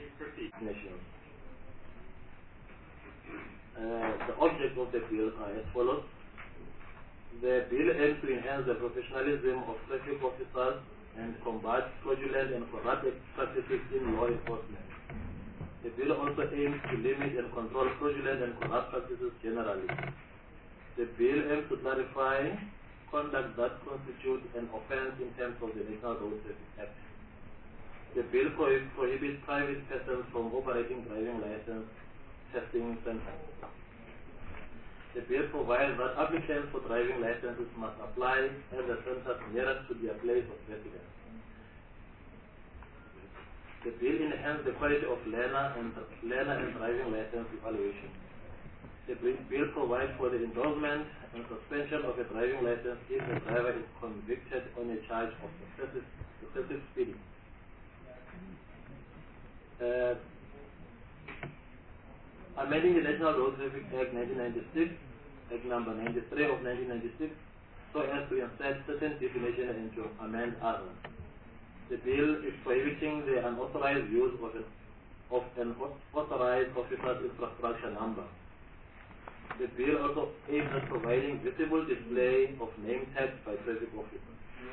nations. The object of the bill are as follows. The bill aims to enhance the professionalism of traffic officers and combat fraudulent and corrupt practices in law enforcement. The bill also aims to limit and control fraudulent and corrupt practices generally. The bill aims to clarify conduct that constitutes an offense in terms of the National Road Safety Act. The bill prohibits private persons from operating driving license testing centers. The bill provides that applicants for driving licenses must apply at the centers nearest to their place of residence. The bill enhances the quality of learner and driving license evaluation. The bill provides for the endorsement and suspension of a driving license if the driver is convicted on a charge of excessive speeding. Amending the National Road Traffic Act 1996, Act number 93 of 1996, so as to insert certain definitions and to amend others. The bill is prohibiting the unauthorized use of an authorized officer's infrastructure number. The bill also aims at providing visible display of name tags by traffic officers.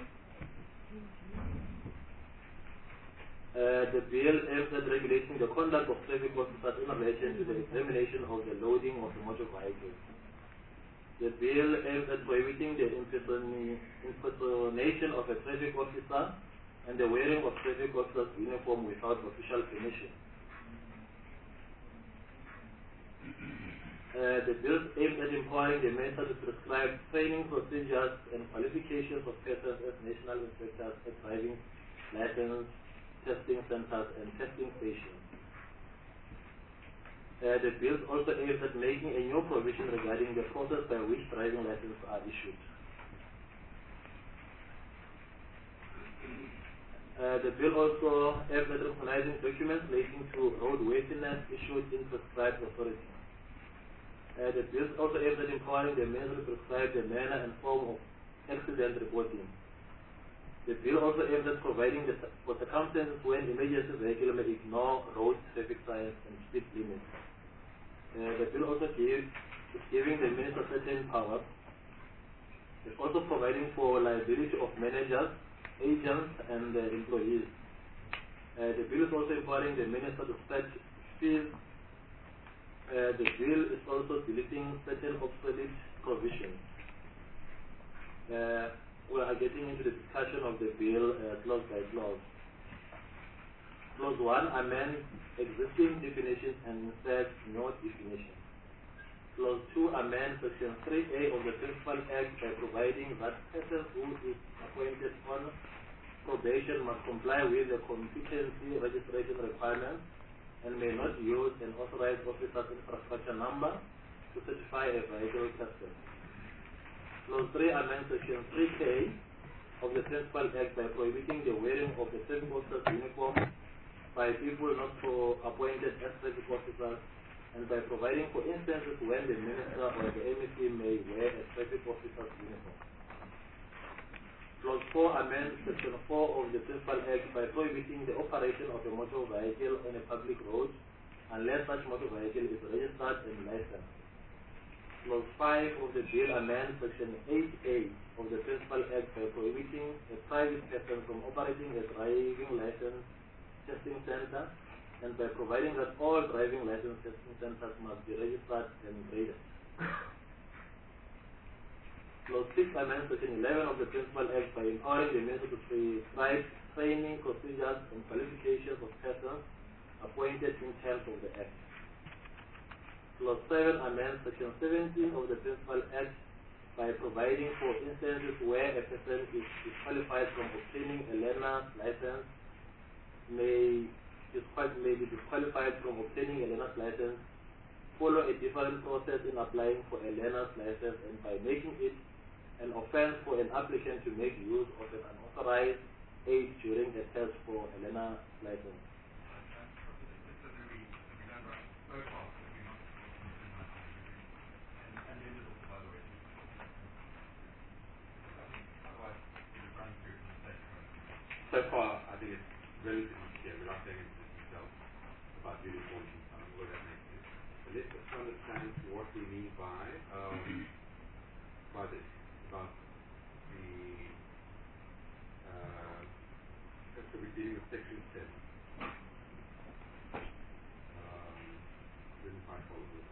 The bill aims at regulating the conduct of traffic officers in relation to the examination of the loading of the motor vehicles. The bill aims at prohibiting the impersonation of a traffic officer and the wearing of traffic officers' uniform without official permission. The bill aims at empowering the minister to prescribe training procedures and qualifications of persons as national inspectors at driving license testing centers and testing stations. The bill also aims at making a new provision regarding the process by which driving licenses are issued. The bill also aims at recognizing documents relating to roadworthiness issued in prescribed authority. The bill also aims at empowering the minister to prescribe the manner and form of accident reporting. The bill also aims at providing for circumstances when emergency vehicle may ignore road traffic signs and speed limits. The bill also is giving the minister certain powers. It's also providing for liability of managers, agents, and employees. The bill is also empowering the minister to set fees. The bill is also deleting certain obsolete provisions. We are getting into the discussion of the bill clause by clause. Clause 1 amends existing definitions and inserts no definition. Clause 2 amends Section 3A of the Principal Act by providing that person who is appointed on probation must comply with the competency registration requirements and may not use an authorized officer's infrastructure number to certify a vehicle tested. Clause 3 amends Section 3K of the Principal Act by prohibiting the wearing of the traffic officer's uniform by people not appointed as traffic officers and by providing for instances when the minister or the MEC may wear a traffic officer's uniform. Clause 4 amends Section 4 of the Principal Act by prohibiting the operation of a motor vehicle on a public road unless such motor vehicle is registered and licensed. Clause 5 of the bill amends Section 8A of the Principal Act by prohibiting a private person from operating a driving license testing center and by providing that all driving license testing centers must be registered and graded. Clause 6 amends Section 11 of the Principal Act by empowering the minister to prescribe training procedures and qualifications of persons appointed in terms of the Act. Clause 7 amends Section 17 of the Principal Act by providing for instances where a person is disqualified from obtaining a learner's license, may be disqualified from obtaining a learner's license, follow a different process in applying for a learner's license, and by making it an offense for an applicant to make use of an unauthorized aid during a test for a learner's license. So far, I think it's relatively clear without getting into the details. uniform and all of that makes sense. But let's just understand what we mean by this, about the, so we're dealing with section 7. Didn't quite follow this.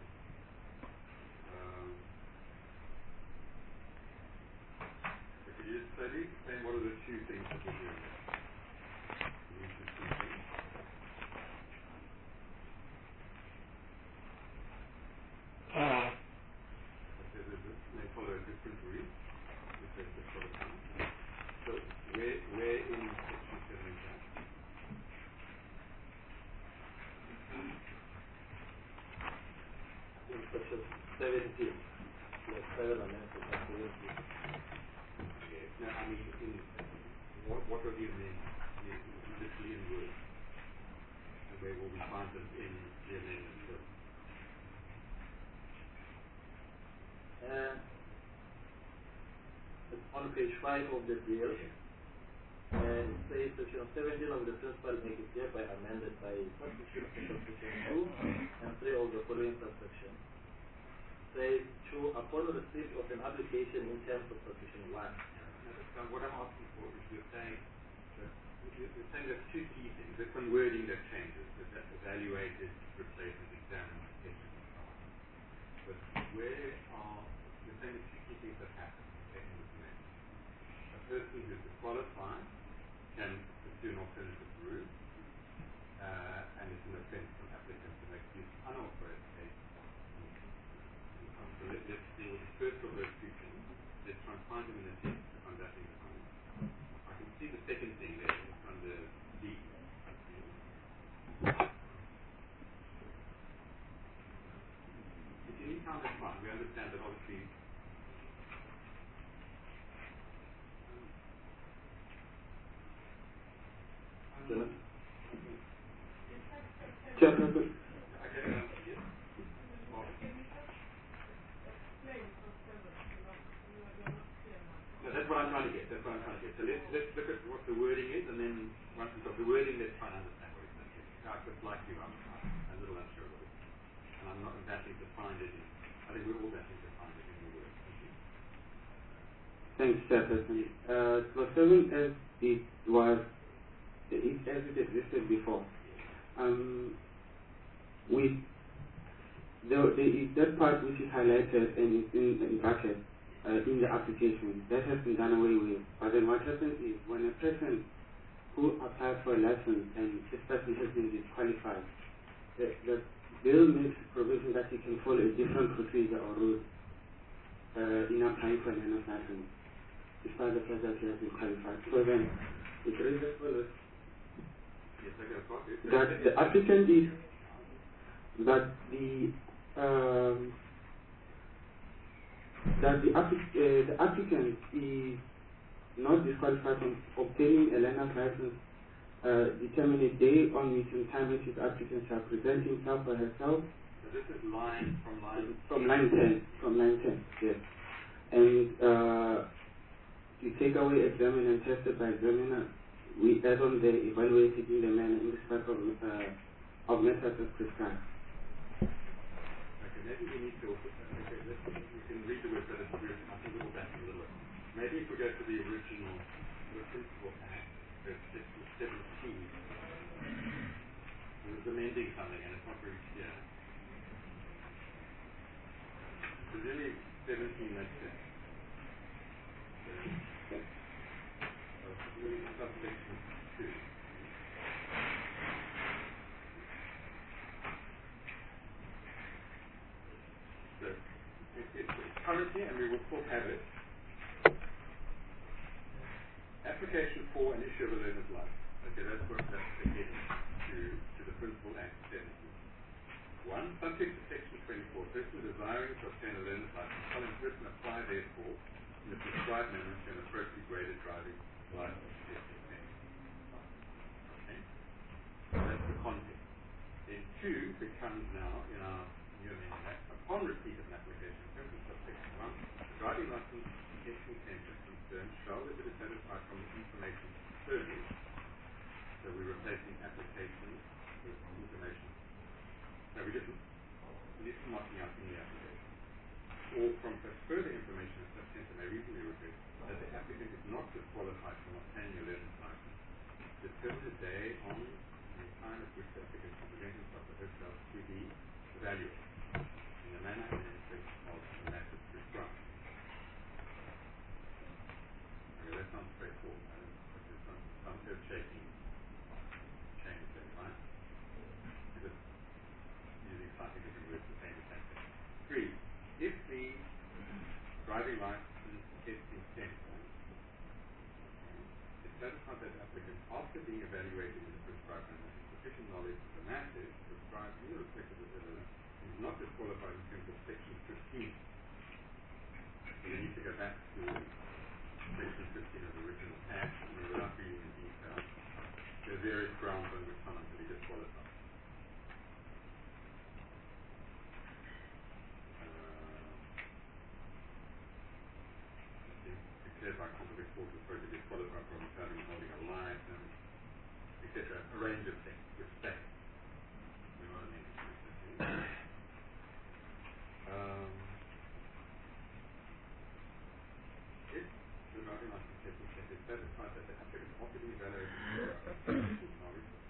So could you just explain what are the two things that we're doing there? May follow a different route. So where in section 7 is that? In section 17. Like 7 and then section 17. Okay. Now, I mean, what are the amendments? Literally in words. And where will we find them in the amendment bill? It's on page 5 of the bill. And it says section 17 of the principal make it hereby amended by subsection 2 and 3 of the following subsection. Says 2, upon receipt of an application in terms of subsection 1. So what I'm asking for is you're saying there's two key things. There's some wording that changes, that's evaluated, replaces, examined, etc. and so on. But you're saying there's two key things that happen in this amendment. A person who's disqualified can pursue an alternative route, and it's an offence for an applicant to make use of unauthorized aid. So let's deal with the first of those two things. Let's try and find them in the text if I'm that inclined. I can see the second thing there. It's under D. If you need time, that's fine. We understand that obviously. Chairperson. Yes. No, that's what I'm trying to get. So let's look at what the wording is, and then once we've got the wording, let's try and understand what it's saying. Just like you, I'm a little unsure what it is. And I'm not battling to find it in. I think we're all battling to find it in the word. Thanks, Chairperson. Clause 7 as it existed before. There is that part which is highlighted and is in brackets in the application. That has been done away with. But then what happens is when a person who applies for a license and this person has been disqualified, the bill makes provision that he can follow a different procedure or route in applying for a learner's license, despite the fact that he has been qualified. So then it reads as follows. That the applicant is the applicant is not disqualified from obtaining a learner's license determine a day on which and time which his applicant shall present himself or herself. So this is from line 10, yes. And to take away examined and tested by examiner, we add on the evaluated in the manner in respect of methods as prescribed. Okay, maybe we need to, we can read the word, but I think we'll go back a little bit. Maybe if we go to the original, the Principal Act, verse 17, it was amending something and it's not very clear. Presumably 17 makes sense. Subsection 2. So it's currently, and we will still have it, application for an issue of a learner's license. Okay, that's the heading to the Principal Act 17. 1. Subject to section 24, person desiring to obtain a learner's license shall in person apply therefore in the prescribed manner to an appropriately graded driving license. Okay? So that's the context. Then 2 becomes now in our new amendment act, upon receipt of an application, in terms of subsection 1, the driving license intention concerned shall be satisfied from the information furnished. So we're replacing application with information given, and it's marking out in the application. Or from such further information as such center may reasonably request that the applicant is not disqualified from obtaining a learner's license, determine a day on the time at which the applicant can present himself or herself to the evaluator in the manner and in respect of the matters prescribed. Okay, that sounds straightforward. There's some earth-shaking change there, right? Just using slightly different words to say the same thing. 3. If the driving license testing center is satisfied that the applicant, after being evaluated in the prescribed manner, has sufficient knowledge of the matters prescribed in respect of the learner, is not disqualified in terms of section 15. So you need to go back to section 15 of the original act, and without reading in detail, there are various grounds on which someone can be disqualified. Declared by competent court referred to disqualified from having and holding a license, etc. A range of things which say. You know what I mean? If the driving license testing center is satisfied that the applicant after being evaluated knowledge of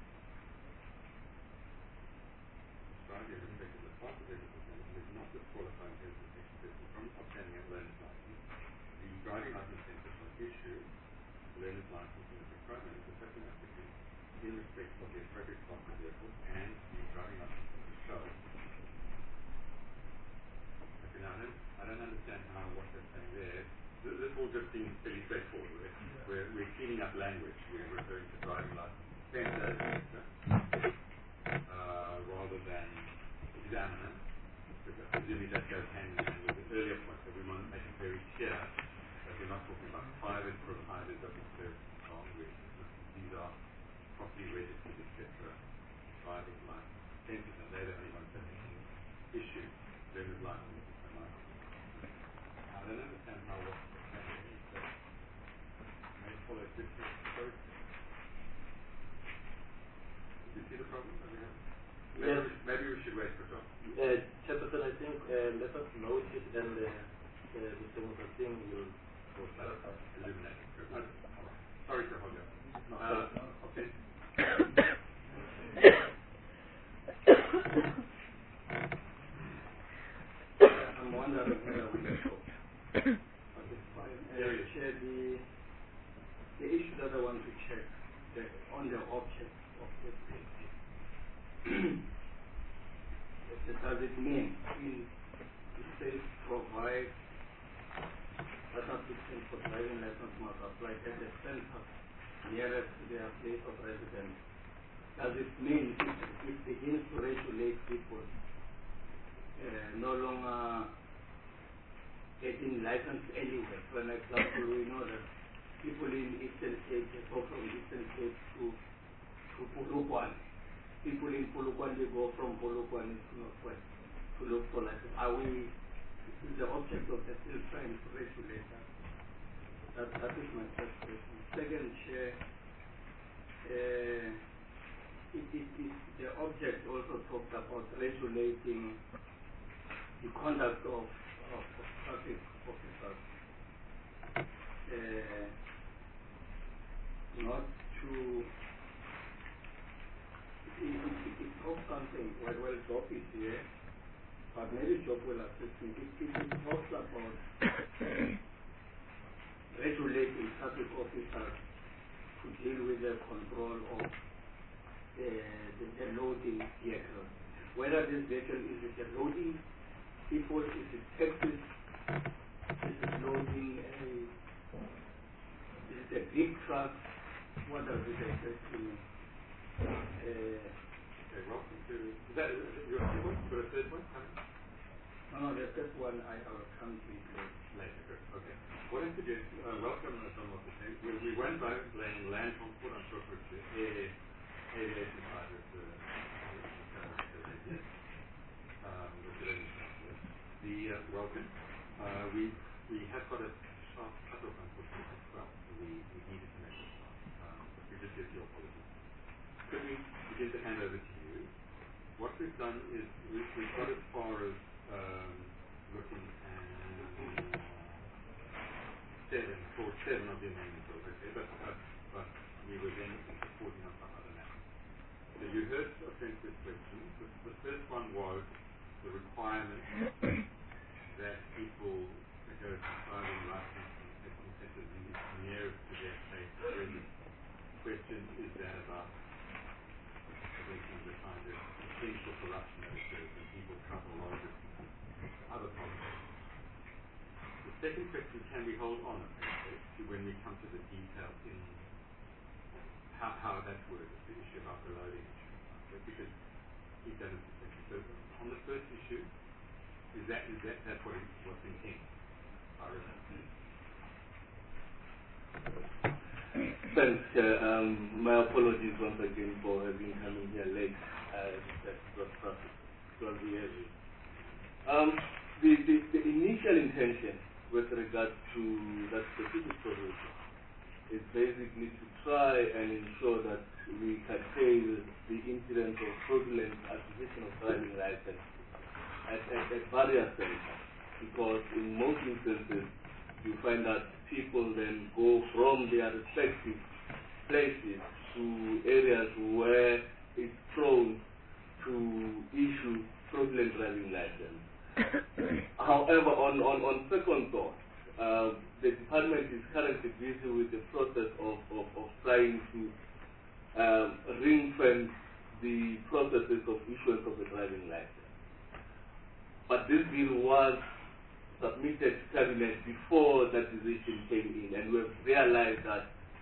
described in respect of the part of the is not disqualified in terms of section 15 from obtaining a learner's license, the driving license center shall issue a learner's license in the prescribed manner to such an applicant in respect of the appropriate class of vehicle, and the driving license center shall. Okay, now I don't understand how what they're saying there. This all just seems fairly straightforward. We're cleaning up language. We're referring to driving license center rather than examiner, because presumably that goes hand in hand with the earlier point. So we want to make it very clear that we're not talking about private providers of the service on registered. These are properly registered, etc. driving license centers, and they're the only ones that can issue learner's license and license. I don't understand how what that means that may follow different process. Did you see the problem that we have? Maybe we should wait for John. Chairperson, I think let us note it, and Mr. Mutasim will illuminate. Sorry to hold you. Okay. I'm wondering whether we can talk. Share the issue that I want to check on the object of the safety. Does it mean it says provide that applicant for driving license must apply at the center nearest to their place of residence? Does it mean it begins to regulate people no longer getting license anywhere? For an example, we know that people in Eastern Cape, they go from Eastern Cape to Polokwane. People in Polokwane, they go from Polokwane to Northwest to look for license. Is the object of the still trying to regulate that? That is my first question. Second, Chair, the object also talked about regulating the conduct of traffic officers, not to. It talks something, well, Job is here, but maybe Job will assist me. It talks about regulating traffic officers to deal with the control of the loading vehicle. Whether this vehicle is it loading people, is it taxis, is it loading is it a big truck, what does it exactly mean? Okay, welcome to. Is that your second one? You got a third one coming? No, the first one I will come to it later. Okay. What I suggest, welcome John Moffitt. We went by laying land transport, I'm sure for the aviation side of the welcome. We have got a sharp cutoff unfortunately as well, so we needed to make it start. But we just give you apologies. Could we begin to hand over to you? what we've done is we've got as far as looking at seven of the amendments, okay, but we were then supporting on some other matters. So you heard offensive questions. The first one was the requirement that people go to driving license and centers nearest to their place of residence. The question is that about preventing the kind of potential corruption that occurs when people travel long distances to other problems. The second question, can we hold on to when we come to the detail in how that's worded, the issue about the loading issue, because he's done it successfully. So on the first issue, that's what's intended? Thanks, Chair. My apologies once again for having come in here late. That was traffic. It was the area. The initial intention with regard to that specific provision is basically to try and ensure that we curtail the incidence of fraudulent acquisition of driving license at various centers, because in most instances you find that people then go from their respective places to areas where it's prone to issue fraudulent driving license. However, on second thought, the department is currently busy with the process of trying to ring-fence the processes of issuance of the driving license. But this bill was submitted to Cabinet before that decision came in, and we have realized that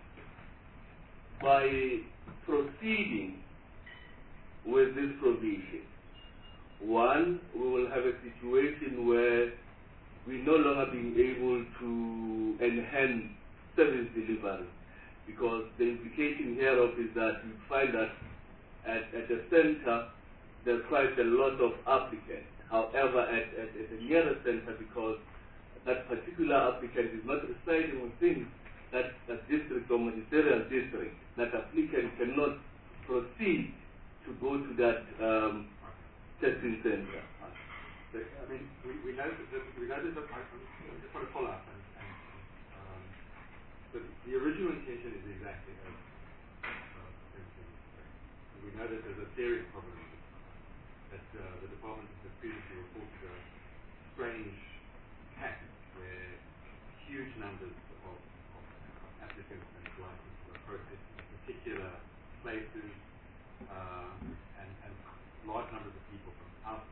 by proceeding with this provision, one, we will have a situation where we no longer being able to enhance service delivery, because the implication hereof is that you find that at the center there's quite a lot of applicants. However, at the nearest center, because that particular applicant is not residing within that district or magisterial district, that applicant cannot proceed to go to that testing center. So, I mean, we know that I just want to follow up. But the original intention is exactly as we know that there's a serious problem that the department has previously reported a strange pattern where huge numbers of applicants and licenses are processed in particular places, and large numbers of people from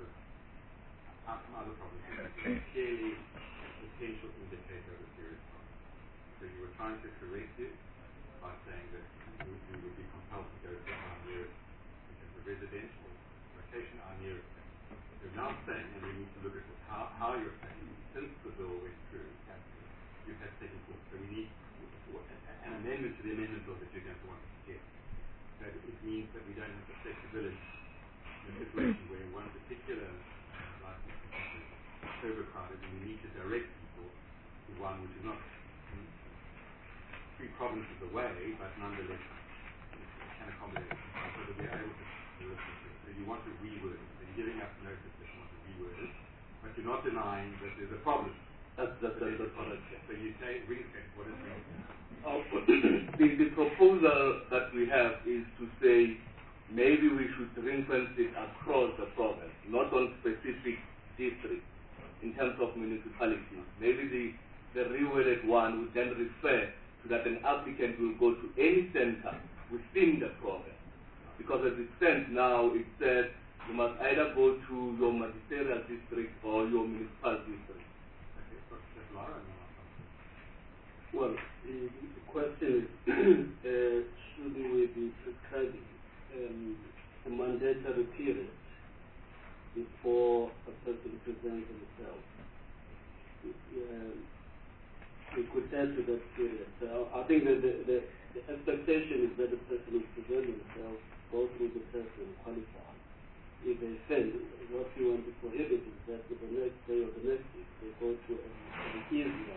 other provinces. It's clearly a potential indicator of a serious problem. So you were trying to correct it by saying that we would be compelled to go to our nearest, because the residential location, our nearest. You're now saying, and we need to look at how you're saying, since the bill went through, you've had second thought. So we need an amendment to the amendment bill that you're going to want to get. That it means that we don't have the flexibility in a situation where one particular license is overcrowded, and we need to direct people to one which is not 3 provinces away, but nonetheless can accommodate it, so that we're able to do it. So you want to reword it. So you're giving us notice that you want to reword it, but you're not denying that there's a problem. That's the correct. So you say, what is the proposal that we have is to say maybe we should ring-fence it across the province, not on specific districts in terms of municipalities. Maybe the reworded one would then refer to that an applicant will go to any center within the province. Because as it stands now, it says you must either go to your magisterial district or your municipal district. Well, the question is, should we be prescribing a mandatory period before a person presents himself? We could add to that period. So I think that the expectation is that the person will present himself, go through the test and qualify. If they fail, what we want to prohibit is that the next day or the next week they go through an easier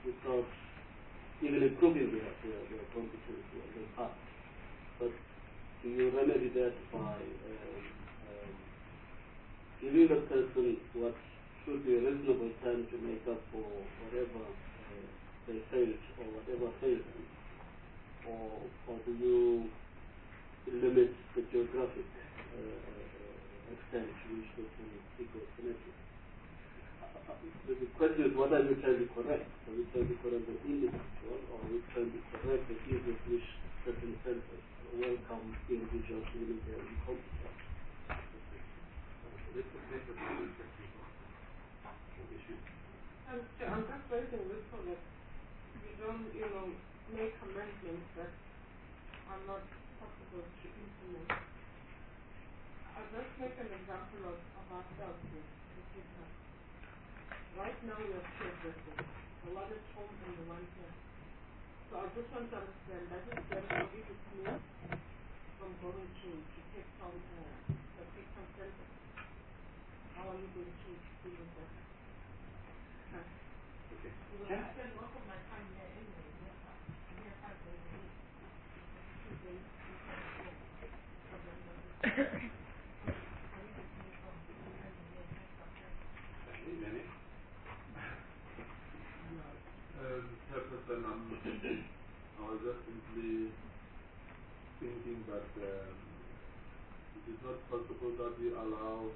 without even improving their competency or their path. But do you remedy that by giving the person what should be a reasonable time to make up for whatever they failed or whatever failed them? Or do you limit the geographic extent to which they can seek alternative? The question is, what are you trying to correct? Are you trying to correct the individual, or are you trying to correct the ease with which certain centers welcome individuals feeling their incompetence? I'm just raising this so that we don't, make amendments that are not possible to implement. I'll just make an example of ourselves here, the people. Right now we have two addresses, the one at home and the one here. So I just want to understand, that is then for you to move from going to Cape Town, the Cape Town Center. How are you going to deal with that? Okay. I spend most of my time here anyway. I'm here 5 days a week. 2 days, Chairperson, I was just simply thinking that it is not possible that we allow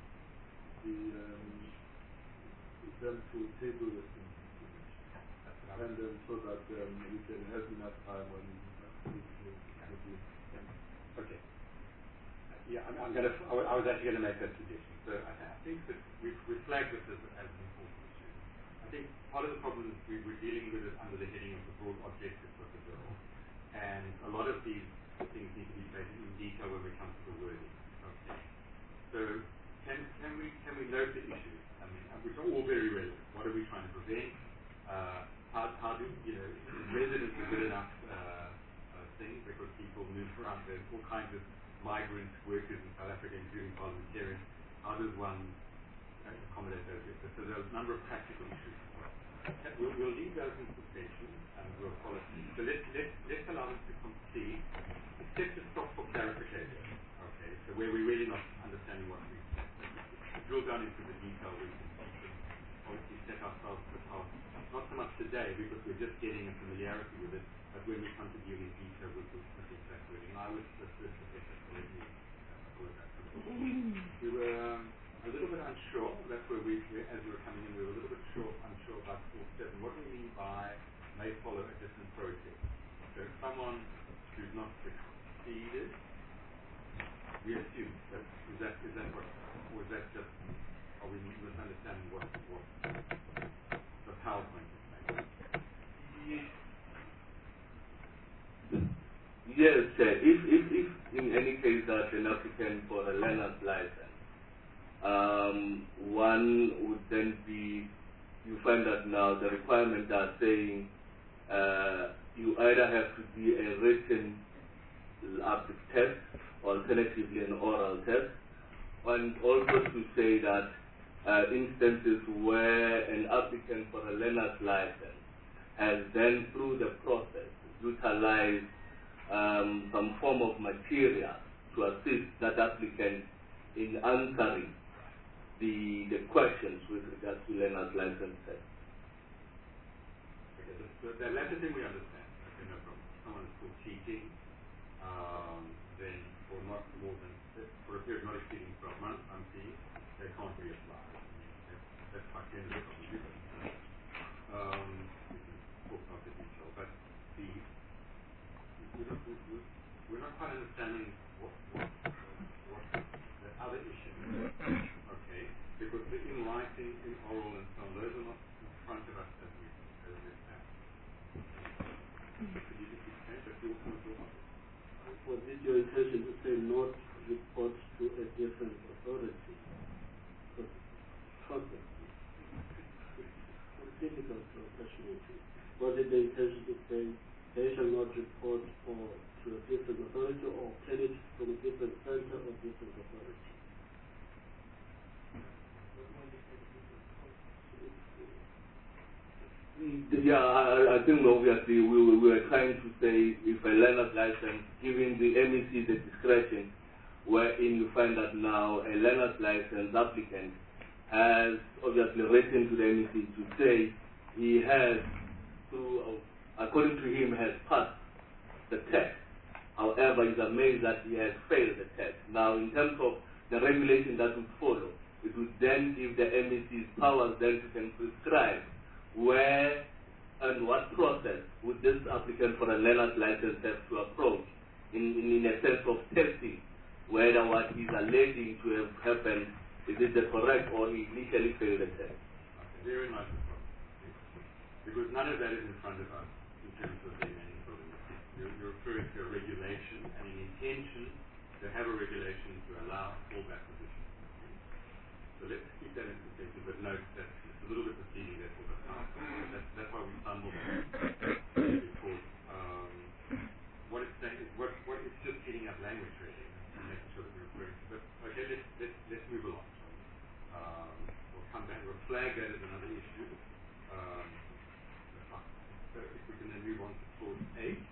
them to table this information, and then so that we can have enough time when we Okay. Yeah, I was actually going to make that suggestion. So I think that we flagged this as an important issue. I think part of the problem is we're dealing with it under the heading of the broad objectives of the bill, and a lot of these things need to be placed in detail when we come to the wording. Okay. So can we note the issues? I mean, which are all very relevant. What are we trying to prevent? How do residents a good enough thing, because people move around. There's all kinds of migrant workers in South Africa, including parliamentarians. How does one accommodate those? So there's a number of practical issues. We'll leave those in suspension and we'll follow. So let's allow them to complete, except to stop for clarification. Okay, so where we're really not understanding what we drill down into the detail, we can obviously set ourselves the task, not so much today because we're just getting a familiarity with it, but when we come to deal in detail with the exact wording. I was the first professor to let me apologize for that. We were a little bit unsure, that's where as we were coming in, we were a little bit unsure about clause 7. What do we mean by may follow a different process? So someone who's not succeeded, we assume that is that what, or is that just, are we misunderstanding what the PowerPoint is saying? Yes, if in any case that an applicant for a learner's license, one would then be, you find that now the requirements are saying you either have to be a written aptitude test, alternatively an oral test, and also to say that instances where an applicant for a learner's license has then through the process utilized some form of material to assist that applicant in answering the questions with regard to learner's license test. Okay, the latter thing we understand. Okay, no problem. Someone is still cheating, then for not more than, for a period not exceeding 12 months, unseen, they can't reapply. That's quite generous of the but we can talk about the detail. But we're not quite understanding what the other issue is. Okay, because the in writing, in oral, and so on, those are not in front of us as we stand. Could you just explain that you want to talk about it? Was it your intention to say not report to a different authority? Because it's difficult to appreciate. Was it the intention to say they shall not report to a different authority or obtain it from a different center or different authority? Yeah, I think obviously we were trying to say if a learner's license, giving the MEC the discretion, wherein you find that now a learner's license applicant has obviously written to the MEC to say he has, according to him, has passed the test. However, he's amazed that he has failed the test. Now, in terms of the regulation that would follow, it would then give the MEC's powers then to can prescribe where and what process would this applicant for a learner's license have to approach in a sense of testing whether what he's alleging to have happened is it the correct or he initially failed the test. Very much the problem. Because none of that is in front of us in terms of the amending building. You're referring to a regulation and an intention to have a regulation to allow fallback position. So let's keep that in perspective, but note that it's a little bit misleading there for the council. That's why we stumbled on it. Because what it's saying is what it's just getting up language really and making sure that we're referring to. But okay, let's move along. We'll come back, we'll flag that as another issue. So if we can then move on to clause 8.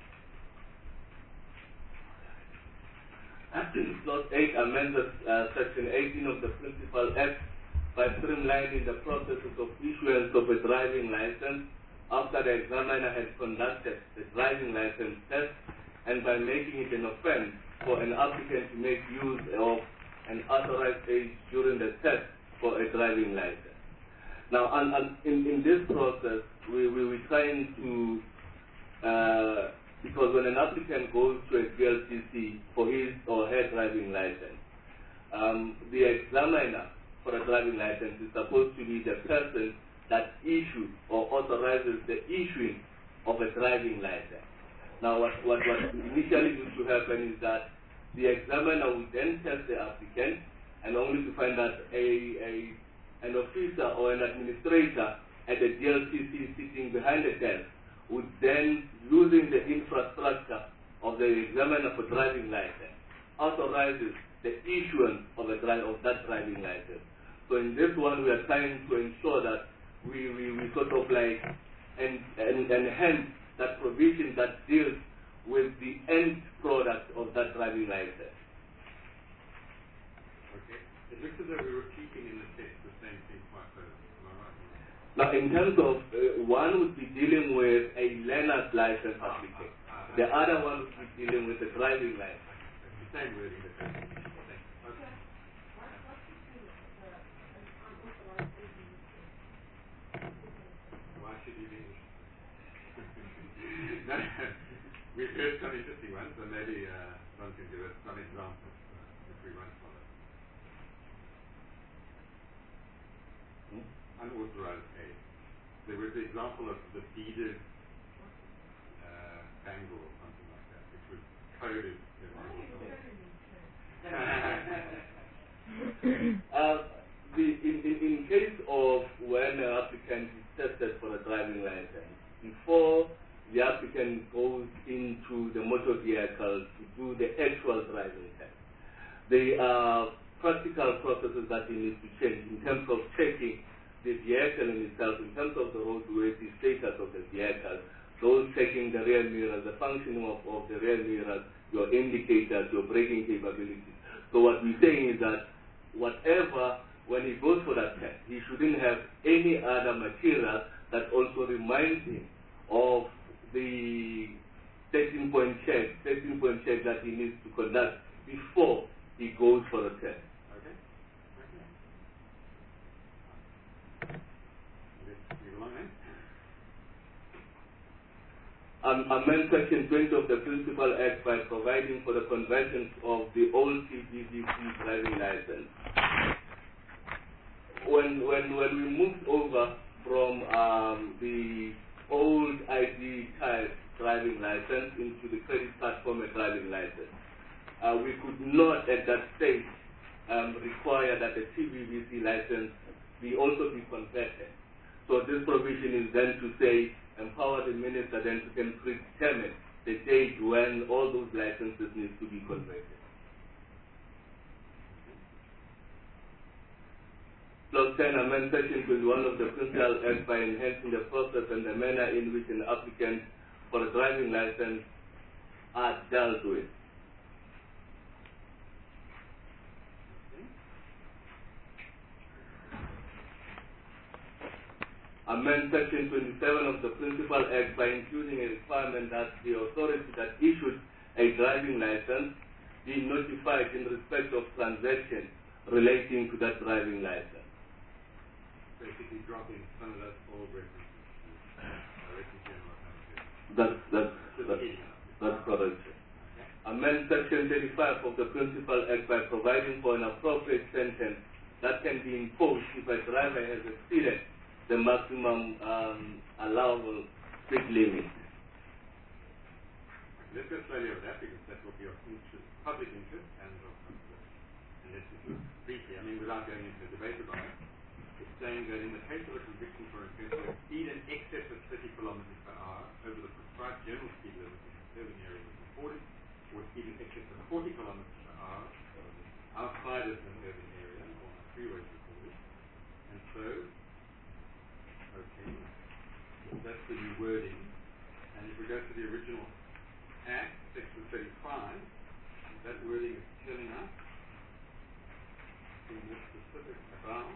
Clause 8 amends section 18 of the Principal Act by streamlining the processes of issuance of a driving license after the examiner has conducted the driving license test and by making it an offense for an applicant to make use of an authorized age during the test for a driving license. Now, in this process, we're trying to, because when an applicant goes to a DLCC for his or her driving license, the examiner for a driving license is supposed to be the person that issues or authorizes the issuing of a driving license. Now, what initially used to happen is that the examiner would then test the applicant, and only to find that an officer or an administrator at the DLCC sitting behind the desk would then, using the infrastructure of the examiner for driving license, authorizes the issuance of that driving license. So in this one, we are trying to ensure that we sort of like enhance that provision that deals with the end product of that driving license. Okay. It looks as though we're repeating in the text the same thing quite closely. Am I right? Now, in terms of one would be dealing with a learner's license application. The other one would be dealing with a driving license. It's the same wording. Okay. Why should you be interested? No, we've heard some interesting ones, so maybe one can give us some examples if we won't follow. Unauthorized aid. There was the example of the beaded bangle or something like that, which was coded. In case of when an applicant is tested for a driving license, before the applicant goes into the motor vehicle to do the actual driving test, there are practical processes that he needs to change in terms of checking the vehicle in itself, in terms of the roadworthy status of the vehicle, those checking the rear mirrors, the functioning of the rear mirrors, your indicators, your braking capabilities. So what we're saying is that whatever, when he goes for that test, he shouldn't have any other material that also reminds him of the 13-point check that he needs to conduct before he goes for a test. Okay. Let's move along then. Amend Section 20 of the Principal Act by providing for the conversion of the old CDVC driving license. When we moved over from the old ID type driving license into the credit card format driving license, we could not at that stage require that the CVVC license also be converted. So this provision is then to say, empower the minister then to can predetermine the date when all those licenses need to be converted. Clause 10 amends Section 21 of the Principal Act by enhancing the process and the manner in which an applicant for a driving license are dealt with. Amend Section 27 of the Principal Act by including a requirement that the authority that issued a driving license be notified in respect of transactions relating to that driving license. Basically dropping some of those old references to directly general accounting. That's correct. Okay. Amend Section 35 of the Principal Act by providing for an appropriate sentence that can be imposed if a driver has exceeded the maximum allowable speed limit. Let's go slowly over that because that will be of interest, public interest and of conflict. And let's just look briefly, without going into a debate about it, it's saying that in the case of a conviction for offence to exceed in excess of 30 kilometers per hour over the prescribed general speed limit in an urban area was reported, or exceed in excess of 40 kilometers per hour outside of an urban area or on a freeway reported. And so, okay, that's the new wording. And if we go to the original Act, Section 35, that wording is telling us being more specific about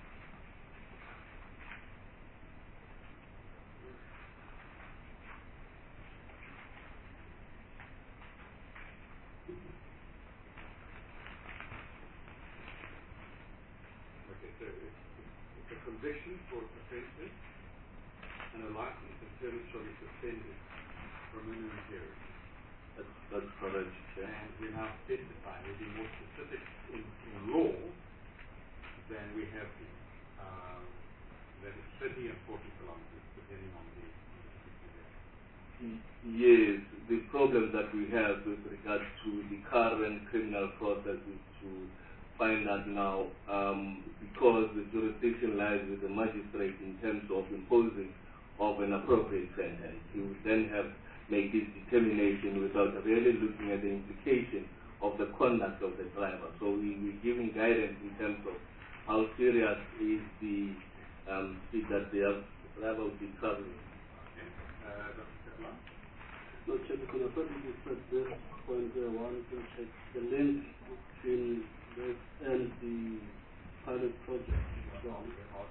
so it's a conviction for offences and a license and service shall be suspended for a minimum period. That's correct. Yeah. And we're now specifying, we're being more specific in law than we have been. That is 30 and 40 kilometers, depending on the particular. Yes, the problem that we have with regards to the current criminal process is to find out now, because the jurisdiction lies with the magistrate in terms of imposing of an appropriate sentence. He would then have made this determination without really looking at the implication of the conduct of the driver. So we're giving guidance in terms of how serious is the speed that the driver will be traveling. Okay. Dr. No, Chair, because I thought you said this point where one can check the link between this and the pilot project from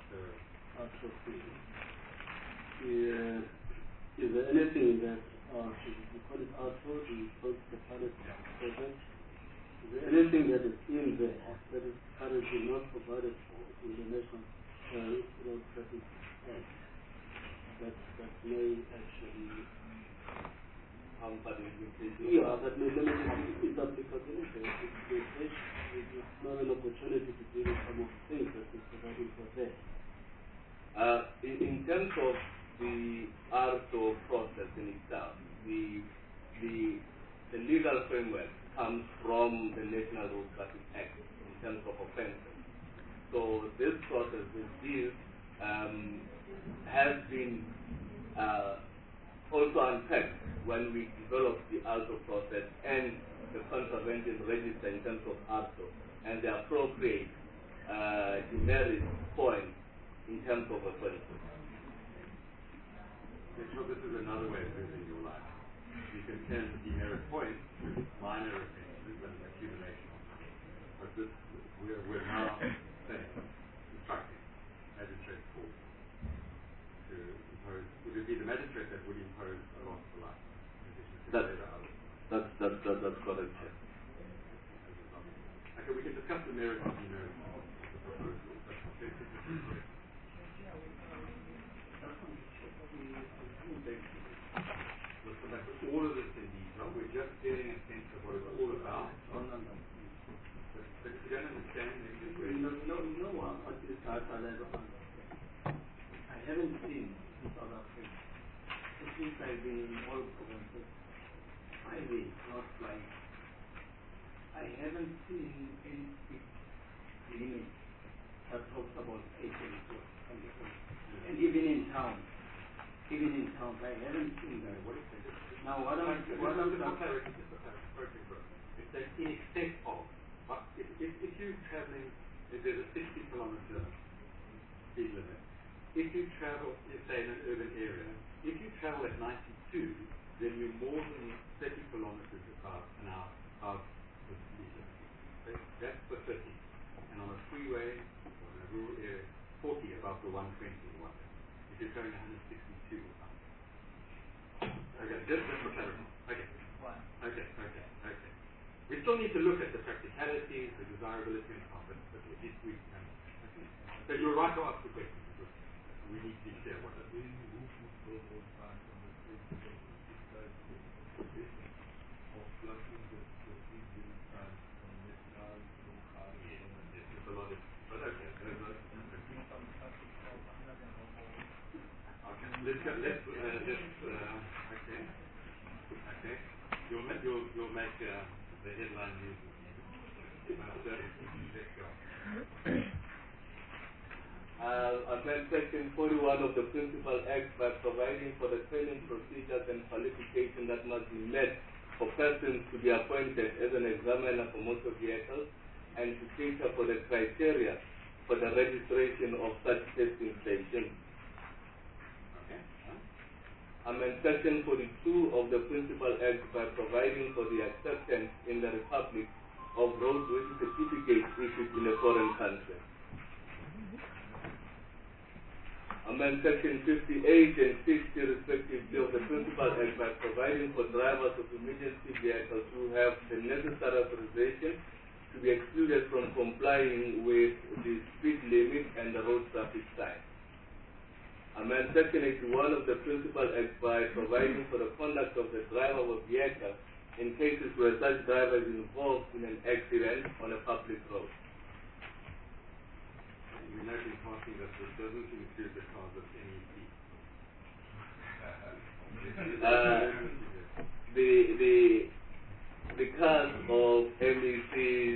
Is there anything that we call it ARTO, the pilot project? Is there anything that is in there that is currently not provided for in the National Road Traffic Act that may actually that may limit its applicability? It's not an opportunity to deal with some of the things that is provided for there. In terms of the ARTO process in itself, the legal framework comes from the National Road Traffic Act in terms of offences. So this process with this has been also unpacked when we developed the ARTO process and the contravention register in terms of ARTO and the appropriate demerit points in terms of offences. So this is another way of living your life. You can turn demerit points to minor offences and accumulation of them. But this, we're now saying, instructing magistrate court to impose, would it be the magistrate that would impose a loss for life? That's correct. Okay, we can discuss the merits of demerit of the proposal, but we'll come back to all of this in detail. We're just getting a sense of what it's all about. But if you don't understand, then just wait. What is that? I haven't seen in South Africa. It seems like the all provinces, highway, not flying. I haven't seen any speed limit that talks about 80 and even in town, I haven't seen that. Now, what I'm It's that in excess of. But if you're traveling, if there's a 60 kilometer speed limit. If you travel, say in an urban area, if you travel at 92, then you're more than 30 kilometers an hour above the speed limit. Okay? That's the 30. And on a freeway or in a rural area, 40 above the 120 or whatever. If you're traveling 162 or something. Okay, just for clarity. Okay. We still need to look at the practicalities, the desirability, and so on, but at least we can. Okay. But you're right to ask the question, because we need to be clear what it is. You'll make the headline news. Amend Section 41 of the Principal Act by providing for the training procedures and qualification that must be met for persons to be appointed as an examiner for motor vehicles, and to cater for the criteria for the registration of such testing stations. Amend Section 42 of the Principal Act by providing for the acceptance in the Republic of roadworthy certificates issued in a foreign country. Amend Section 58 and 60 respectively of the Principal Act by providing for drivers of emergency vehicles who have the necessary authorization to be excluded from complying with the speed limit and the road traffic signs. Amend Section 81 of the Principal Act by providing for the conduct of the driver of a vehicle in cases where such driver is involved in an accident on a public road. We might be talking that this doesn't include the cause of NEC. The cause of MECs,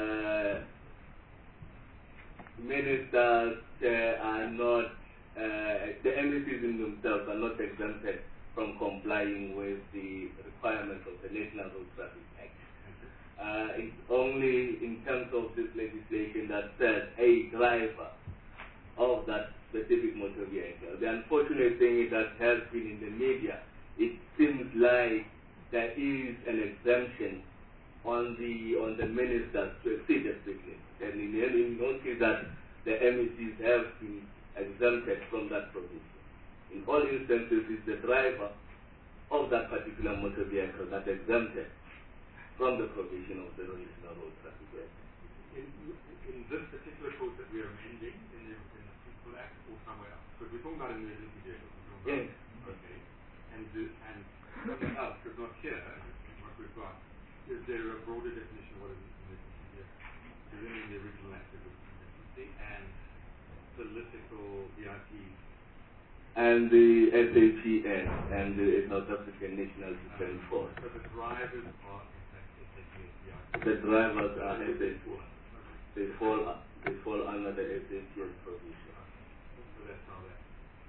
ministers are not. The MECs in themselves are not exempted from complying with the requirements of the National Road Traffic Act. It's only in terms of this legislation that says a driver of that specific motor vehicle. The unfortunate thing is that has been in the media. It seems like there is an exemption on the ministers to exceed the speed limit. And in the end, you notice that the MECs have been exempted from that provision. In all instances, it's the driver of that particular motor vehicle that's exempted from the provision of the National Road Traffic Act. In this particular code that we are amending in the Principal Act or somewhere else? Because we're talking about emergency vehicles. Yes. Okay. And something else, because not here, what we've got, is there a broader definition of what is an emergency vehicle? Because in the original act it was emergency and political VIPs. And the SAPS and the South African National Defence Force. So the drivers are in fact SAPS VIPs. The drivers are SAPS. They fall under the SAPS provision. So that's how that.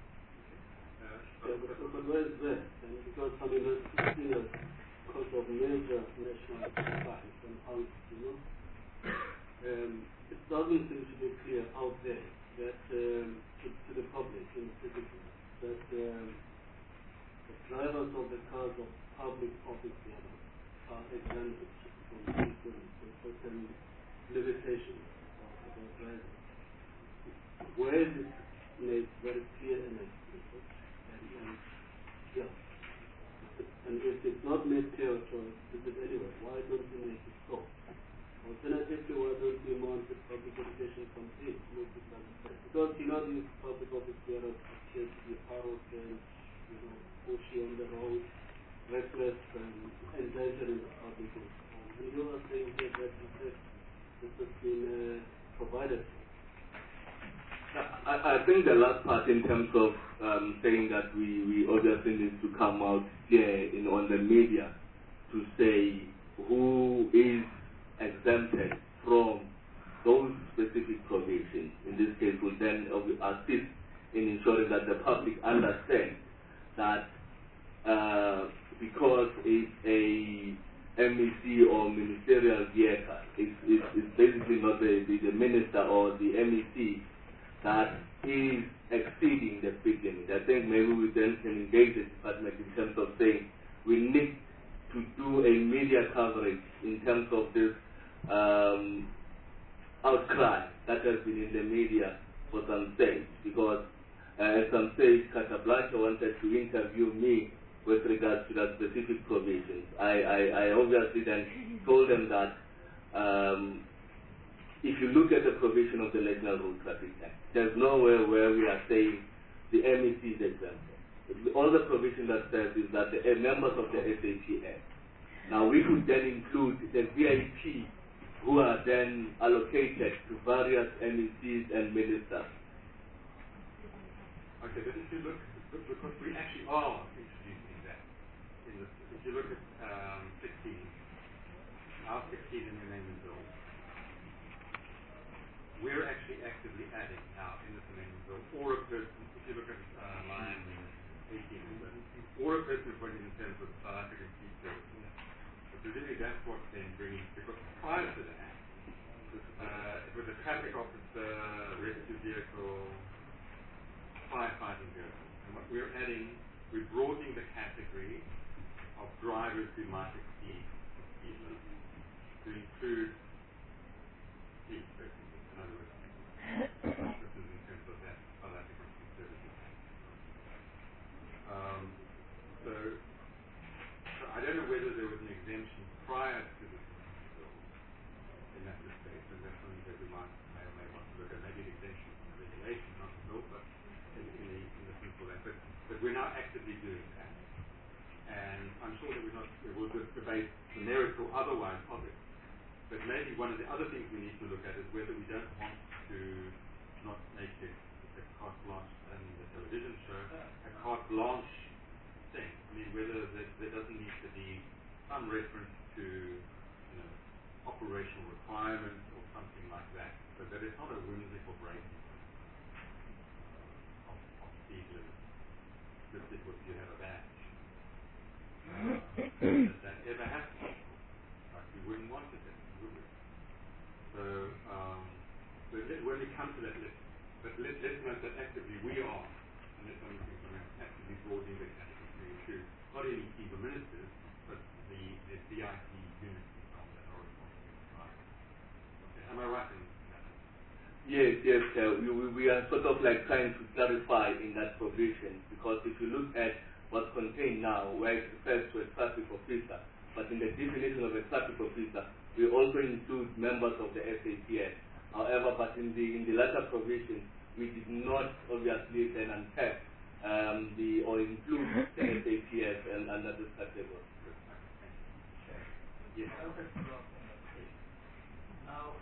But where is that? Because I mean, it's seen as because of major national crimes and how, it doesn't seem to be clear out there that to the public and citizens that the drivers of the cars of public office bearers are exempted from certain limitations of their driving. Where is it made very clear and explicit? And if it's not made clear to visit anyway, why don't we make it so? Alternatively, why don't we mount the public education committee to make it understand? Because these public office bearers appear to be arrogant, pushy on the road, reckless, and endangering the public. And you are saying here that this has been provided for. I think the last part in terms of saying that we obviously need to come out here on the media to say who is exempted from those specific provisions. In this case, will then assist in ensuring that the public understand that because it's a MEC or ministerial vehicle, it's basically not the minister or the MEC that is exceeding the speed limit. I think maybe we then can engage the department in terms of saying we need to do a media coverage in terms of this outcry that has been in the media for some stage, because at some stage Casablanca wanted to interview me with regards to that specific provisions. I obviously then told them that if you look at the provision of the National Road Traffic Act, there's nowhere where we are saying the MEC is exempted. All the provision that says is that the members of the SAPS. Now we could then include the VIP who are then allocated to various MECs and ministers. Okay, but if you look, because we actually are introducing that. If you look at 16, our 16 in the amendment bill, we're actually actively adding now in this amendment bill, or a person, if you look at line 18, or a person appointed in terms of South African Sea Service. Presumably that's what's then bringing, because prior to that, it was a traffic officer, rescue vehicle, firefighting vehicle. And what we're adding, we're broadening the category of drivers who might exceed the speed limit to include police, basically. In other words, officers in terms of that South African Sea Service. So I don't know whether there was an exemption prior to this bill in that respect, and that's something that we may or may want to look at. Maybe an exemption from the regulation, not the bill, but in the principle of that. But we're now actively doing that. And I'm sure that we will debate the merits or otherwise of it. But maybe one of the other things we need to look at is whether we don't want to not make it a carte blanche in the television show, a carte blanche thing. I mean, whether there doesn't need to be some reference to, operational requirements or something like that, so that it's not a whimsical breaking of speed limits just because you have a badge. That ever happens. Like we wouldn't want it, would we? So when we come to that list, but let's note that actively we are, and that's one of the things I'm actively broadening the category to not only people ministers, but the VIP units that are responsible for driving. Okay, am I right in that? Yes. We are sort of like trying to clarify in that provision, because if you look at what's contained now, where it refers to a traffic officer, but in the definition of a traffic officer, we also include members of the SAPS. However, but in the latter provision, we did not obviously then untap or include the SAPS and under this category. Yes. Now,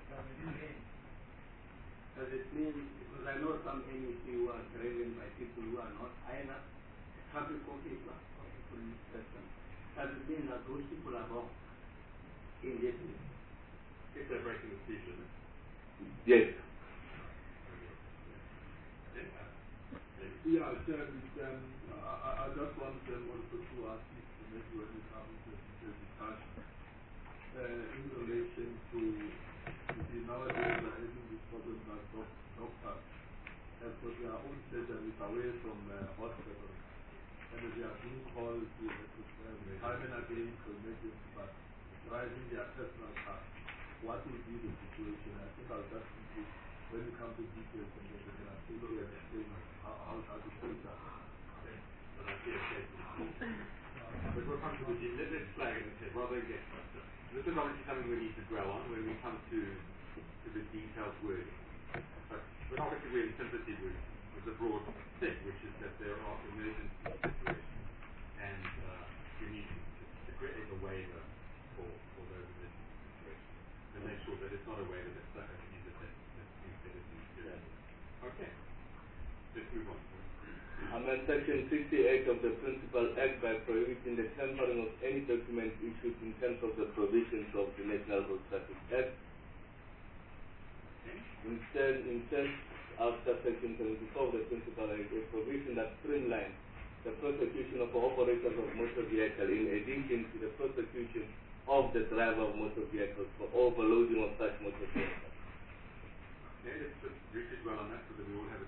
does it mean, because I know some MEC who are driven by people who are not either traffic officer or a police person, does it mean that those people are wrong in this case? If they're breaking the speed limit? Yes. Yeah, I just want them also to ask you, maybe when we come to the discussion, in relation to nowadays we are having this problem that doctors have got their own surgeries away from hospitals, and they are being called to time and again for emergency, but driving their personal car. What will be the situation? I think I'll just include when we come to details and then we can actually explain how to do that. But we'll come to the details. Let's flag it and say, rather than get this is obviously something we need to dwell on when we come to the detailed wording. But obviously we're in sympathy with the broad thing, which is that there are emergency situations, and we need to create a waiver for those emergency situations, and make sure that it's not a waiver that's so abused that you said it's seriously. Okay, let's move on. Amend Section 68 of the Principal Act by prohibiting the tampering of any document issued in terms of the provisions of the National Road Traffic Act. Instead, after Section 74 of the Principal Act, a provision that streamlines the prosecution of operators of motor vehicle in addition to the prosecution of the driver of motor vehicles for overloading of such motor vehicles. Okay, let's just briefly dwell on that so that we all have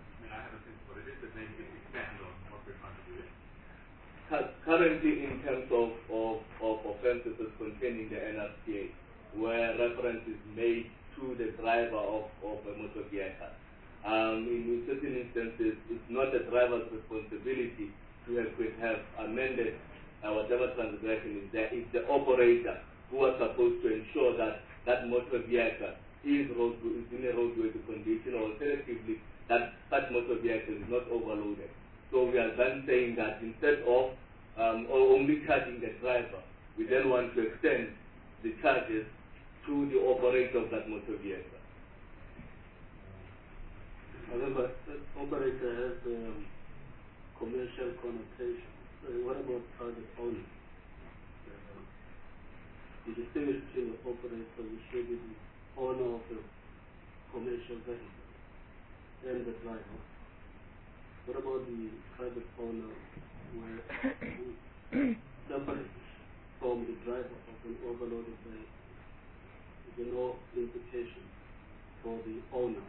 driver of a motor vehicle. In certain instances, it's not the driver's responsibility to have amended whatever transgression is there. It's the operator who are supposed to ensure that that motor vehicle is in a roadworthy condition, or alternatively, that such motor vehicle is not overloaded. So we are then saying that instead of only charging the driver, we then want to extend the charges to the operator of that motor vehicle. However, the operator has commercial connotation. What about private owners? The distinction between the operator, which should be the owner of the commercial vehicle, and the driver. What about the private owner who separates from the driver of an overloaded vehicle? Is there no implication for the owner?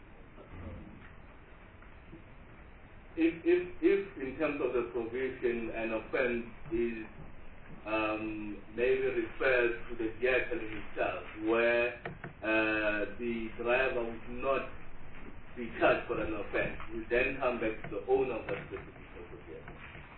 If in terms of the provision, an offense is maybe referred to the vehicle itself, where the driver would not be charged for an offense, we then come back to the owner of that specific motor vehicle.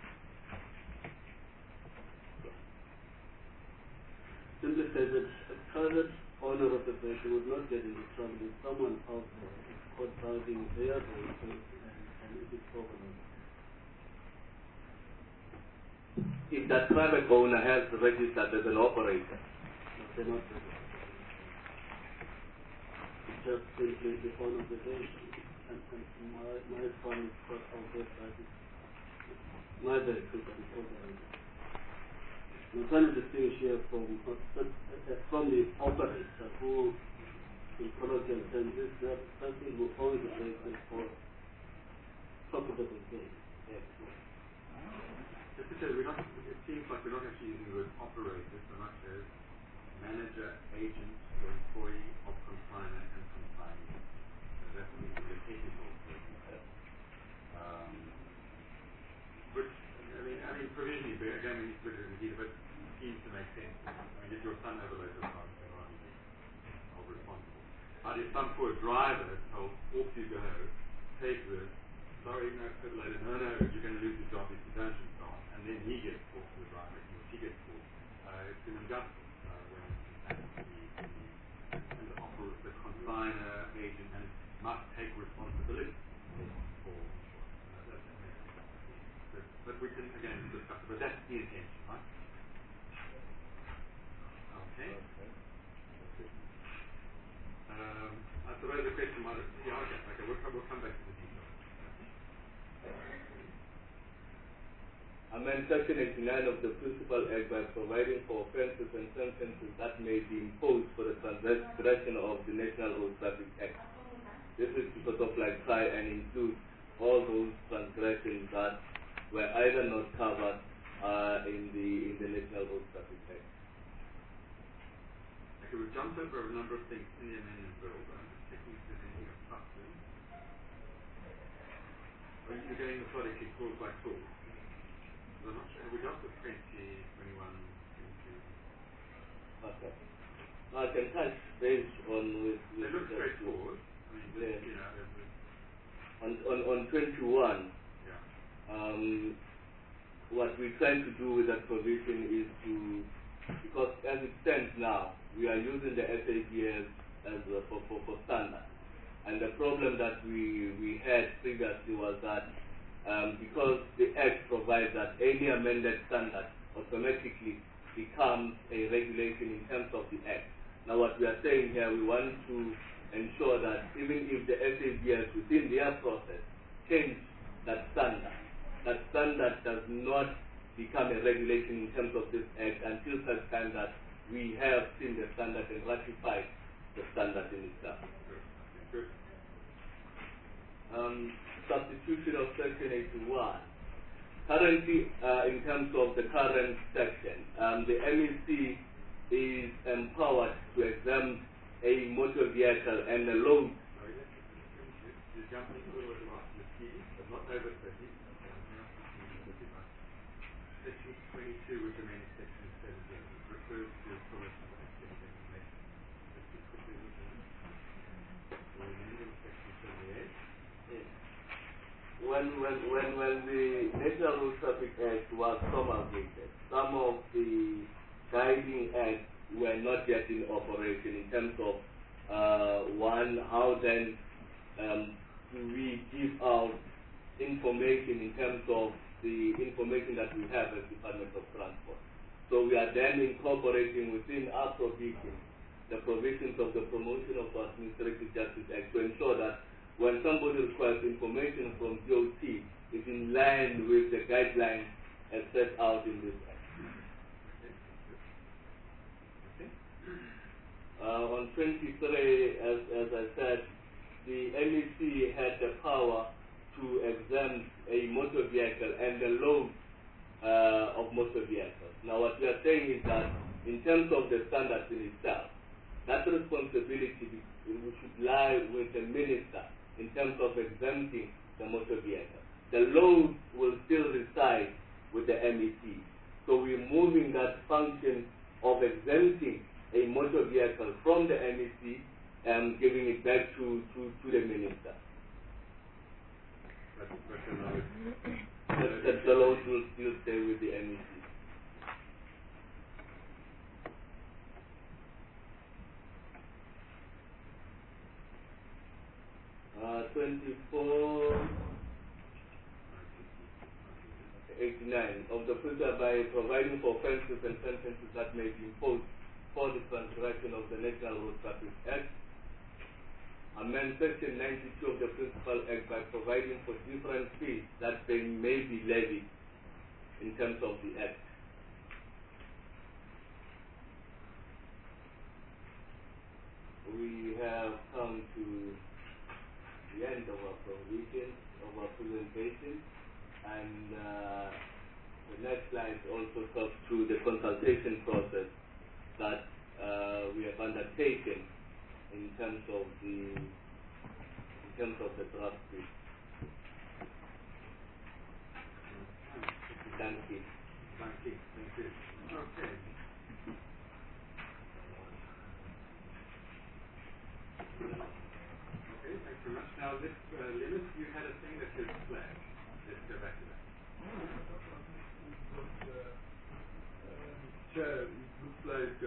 Simply said that a private owner of the vehicle would not get into trouble if someone else is caught driving their vehicle and it is overloaded. If that private owner has registered as an operator, No, they're not registered. It's just simply the owner of the vehicle. And my son is caught out there driving my vehicle that is overloaded. I'm trying to distinguish here from the operator who, in colloquial terms, is the person who owns the vehicle for profitable gain. yes. Just to say, it seems like we're not actually using the word operator so much as manager, agent, or employee of consignor and consignee. So that's the technical term. Which, I mean, provisionally, again, we need to put it in the heat, but it seems to make sense. I mean, if your son overloads your car, you're not held responsible. But if some poor driver is told, off you go, take this, sorry, no, it's overloaded, no, you're going to lose your job if you don't start, and then he gets caught to the driver, or she gets caught, it's an injustice when in fact the consignor, agent, and must take responsibility for that. But we can again discuss it, but that's the intention, right? Okay. I suppose the question might have, okay, we'll come back to the details. Amend Section 89 of the Principal Act by providing for offences and sentences that may be imposed for the transgression of the National Road Traffic Act. This is to sort of like try and include all those transgressions that were either not covered in the National Road Traffic Act. Okay, we've jumped over a number of things in the amendment bill, but I'm just checking if there's anything else up there. Are you getting methodically clause by clause? I'm not sure. Have we got the 20, 21, 22? Okay. Now I can touch base on with They look straightforward. I mean, yeah. you know, on 21. yeah. What we're trying to do with that provision is because as it stands now, we are using the SAPS as for standard. And the problem that we had previously was that because the Act provides that any amended standard automatically becomes a regulation in terms of the Act. Now what we are saying here, we want to ensure that even if the SAPS within their process change that standard does not become a regulation in terms of this Act until such time that we have seen the standard and ratified the standard in itself. Good. Substitution of Section 81. Currently, in terms of the current section, the MEC is empowered to exempt a motor vehicle and a load. Sorry, you're jumping a little bit off the speed, but not over 30. Section 22, which amends Section 17, refers to provision of activity information. Just quickly look at it. When the National Road Traffic Act was promulgated, some of the guiding acts were not yet in operation in terms of one, how then do we give out information in terms of the information that we have as Department of Transport. So we are then incorporating within our provisions the provisions of the Promotion of Administrative Justice Act to ensure that when somebody requires information from DOT, it's in line with the guidelines as set out in this Act. On 23, as I said, the MEC had the power to exempt a motor vehicle and the load of motor vehicles. Now what we are saying is that in terms of the standards in itself, that responsibility should lie with the minister in terms of exempting the motor vehicle. The load will still reside with the MEC. So we're moving that function of exempting a motor vehicle from the MEC and giving it back to the minister. But the load will still stay with the MEC. Uh, 2489 of the filter by providing for offences and sentences that may be imposed for the transgression of the National Road Traffic Act. Amend Section 92 of the Principal Act by providing for different fees that they may be levied in terms of the Act. We have come to the end of our provision, of our presentation, and the next slide also talks to the consultation process that we have undertaken in terms of the draft bill. Thank you. Thank you. Okay. Okay, thanks very much. Now, this, Linus, you had a thing that you flagged. Let's go back to that. Chair, it looks like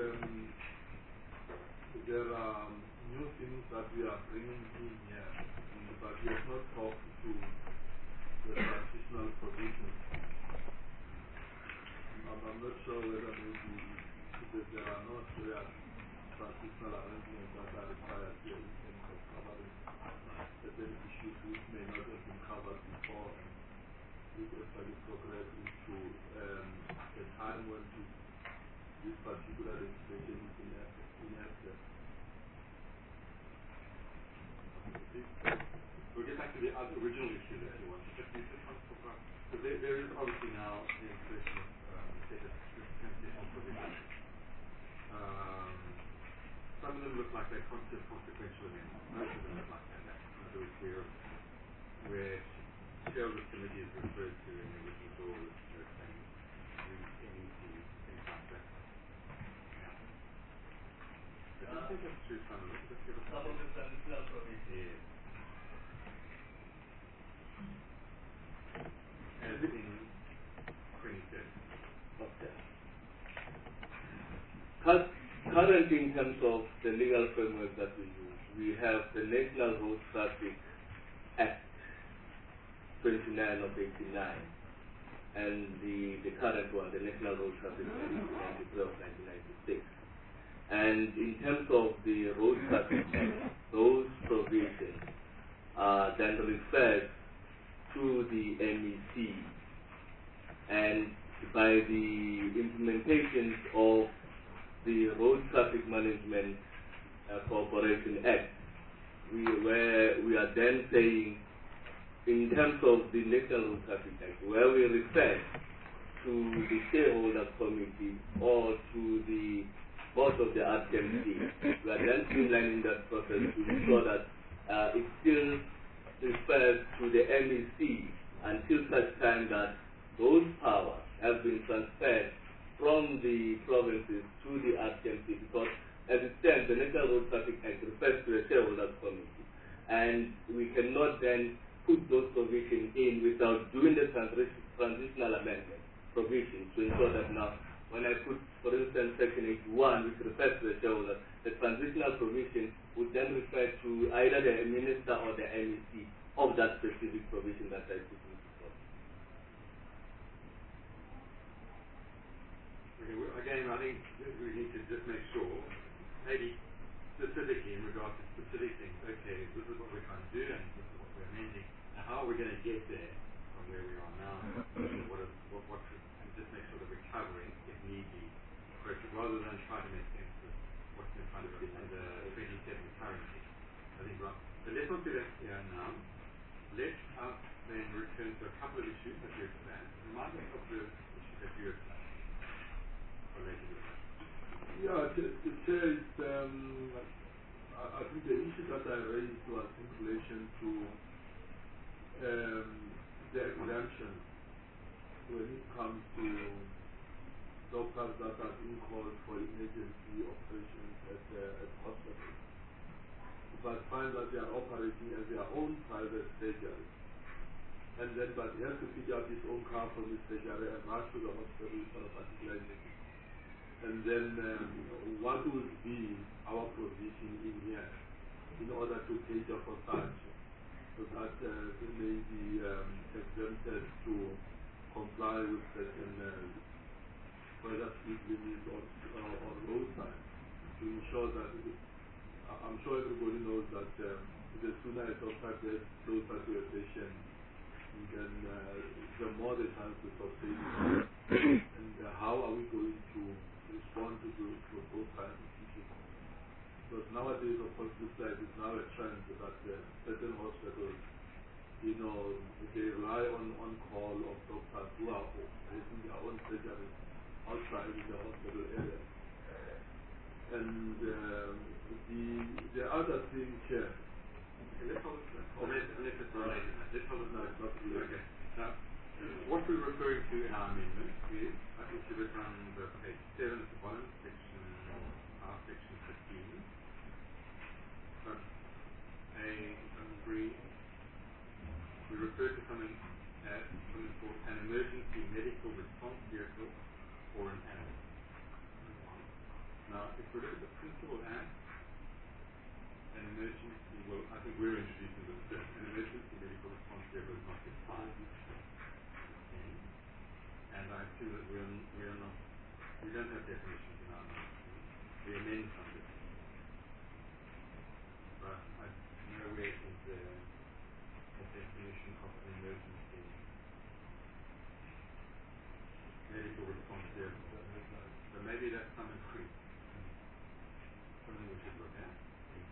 there are new things that we are bringing in here, but we have not talked to the transitional provisions. I'm not sure whether maybe because there are no real transitional arrangements that are required here in terms of covering certain issues which may not have been covered before, and we actually progress into a time when this particular legislation is enacted. We'll get back to the original issue that you wanted. But you just want to talk about, because there is obviously now the insertion of set of transitional provisions. Some of them look like they're consequential events. Most of them look like that. In other words, where shareholders committee is referred to in the original law as saying NEC, things like that. Yeah. But just take us through some of it. Just give us Some of the transitional provisions. Yeah. As in 2030. Okay. Currently, in terms of the legal framework that we use, we have the National Road Traffic Act 29 of 89 and the current one, the National Road Traffic Act 93 of 1996. And in terms of the Road Traffic Act, those provisions are then referred to the MEC, and by the implementation of the Road Traffic Management Corporation Act, we are then saying, in terms of the National Road Traffic Act, where we refer to the shareholder committee or to the board of the RTMC, we are then streamlining that process to ensure that it still refers to the MEC until such time that those powers have been transferred from the provinces to the RTMC, because as it stands, the National Road Traffic Act refers to the shareholders committee, and we cannot then put those provisions in without doing the transitional amendment provisions to ensure that now, when I put, for instance, Section 81, which refers to the shareholder, the transitional provision would then refer to either the minister or the MEC of that specific provision that I put in before. Okay, again, I think we need to just make sure, maybe specifically in regard to specific things, okay, this is what we're trying to do and this is what we're amending. Now, how are we going to get there from where we are now? And just make sure that we're covering, if need be, rather than trying to make sense of what's in front of us under 27 currently. I think right. So let's not do that here now. Let's then return to a couple of issues that you expand. Remind us of the issues that you expand related to that. Yeah, the chair is, I think the issue that I raised was in relation to the exemption when it comes to doctors that are being called for emergency operations at hospitals, but find that they are operating as their own private surgery. And then, but he has to pick up his own car from his surgery and rush to the hospital for a particular emergency. And then what would be our position in here in order to cater for such, so that they may be exempted to comply with certain whether speed limits or road signs, to ensure that I'm sure everybody knows that the sooner a doctor gets closer to a patient, then the more the chances of saving. And how are we going to respond to those kinds of issues? Because nowadays, of course, this like is now a trend that certain hospitals, they rely on call of doctors who are having their own surgery outside the hospital area. And the other thing here. Let's hold it related. Let's hold it now. It's not related. Okay. Now, what we're referring to in our amendment is, if you look on the page 7 at the bottom, section 15, A3, we refer to something as something called an emergency medical response vehicle or an ambulance. Now, if we look at the principal act, an emergency, well, I think we're introducing this term, an emergency medical response vehicle is not defined. And I feel that we don't have definitions in our mind. We amend some definitions. But I nowhere is there a definition of an emergency medical response vehicle. So maybe that's some increase. Something we should look at.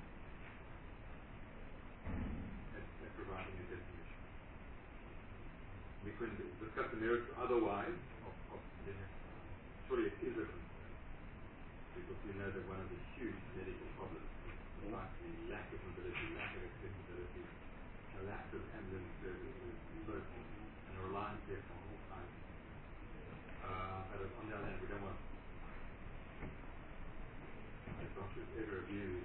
At providing a definition. We can discuss the merits otherwise of surely it is a concern, because we know that one of the huge medical problems is likely lack of mobility, lack of accessibility, a lack of ambulance services, and so forth, and a reliance there on all kinds. But on the other hand, we don't want the doctors ever abuse.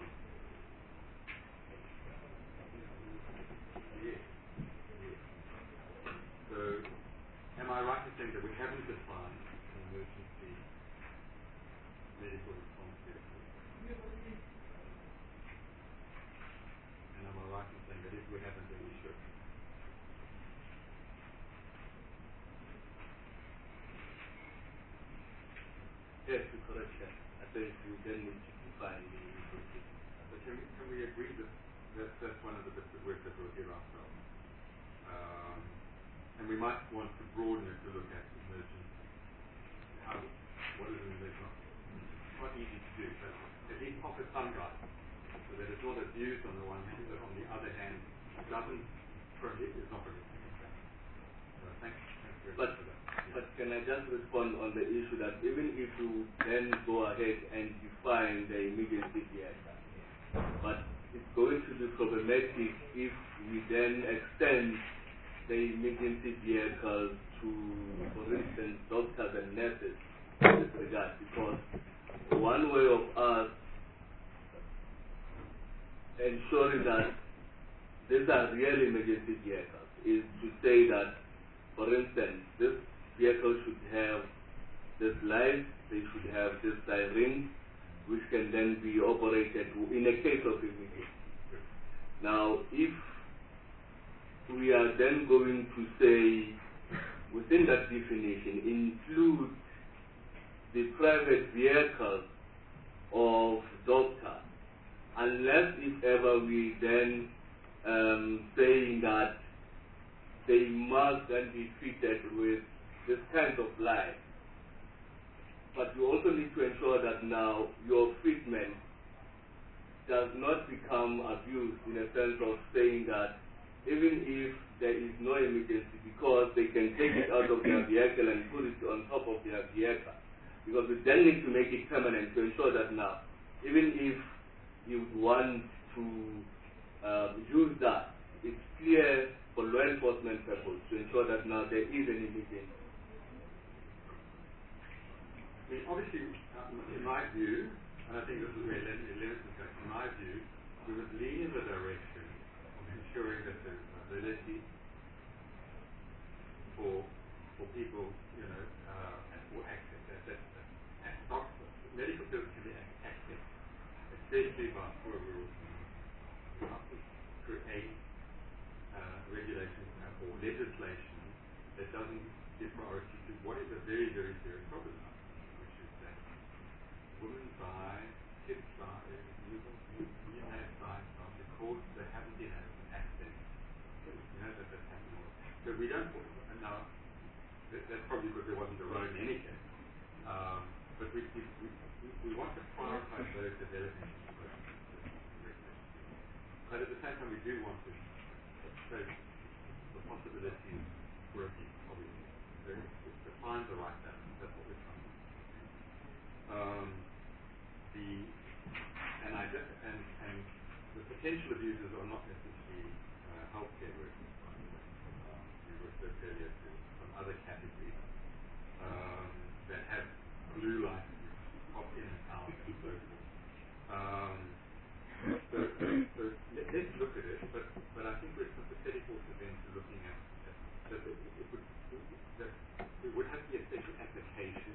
Yes. So, am I right in saying that we haven't defined an emergency medical response vehicle? And am I right in saying that if we haven't, then we should? Yes, you're correct. I think we then need to define the emergency. But can we agree that that's one of the bits of work that we'll give ourselves? And we might want to broaden it to look at emergency. What is an emergency? It's not easy to do, but at least offer some guidance, so that it's not abused on the one hand, but on the other hand, it doesn't prohibit, it's not prohibiting itself. So thanks very much for that. But can I just respond on the issue that even if you then go ahead and define the emergency vehicle, but it's going to be problematic if we then extend the emergency vehicle to, for instance, doctors and nurses in this regard, because one way of us ensuring that these are real emergency vehicles is to say that, for instance, this vehicle should have this light, they should have this siren, which can then be operated in a case of emergency. Now, if we are then going to say, within that definition, include the private vehicles of doctors, unless if ever we then saying that they must then be treated with this kind of light. But you also need to ensure that now your treatment does not become abused in a sense of saying that even if there is no emergency, because they can take it out of their vehicle and put it on top of their vehicle. Because we then need to make it permanent to ensure that now, even if you want to use that, it's clear for law enforcement purposes to ensure that now there is an emergency. I mean, obviously, in my view, and I think this is where Leonard discussed, in my view, we would lean in the direction of ensuring that there's ability for people, you know, for access. That medical service can be accessed, especially by poor rural communities. We have to create regulation or legislation that doesn't give priority to what is a very, very serious problem, which is that women die, kids die, newborns die because they haven't been able to access. You know that that's happening. So we don't. Now that's probably because there wasn't a road in any case. But we want to prioritize those developments. But at the same time, we do want to take the possibilities for abuse, obviously. To find the right balance, that's what we're trying to do. And the potential abusers are not necessarily healthcare workers. We referred earlier to some other categories that have blue lights pop in and out and so forth. So let's look at it, but I think we're sympathetic also then to looking at that it would have to be a special application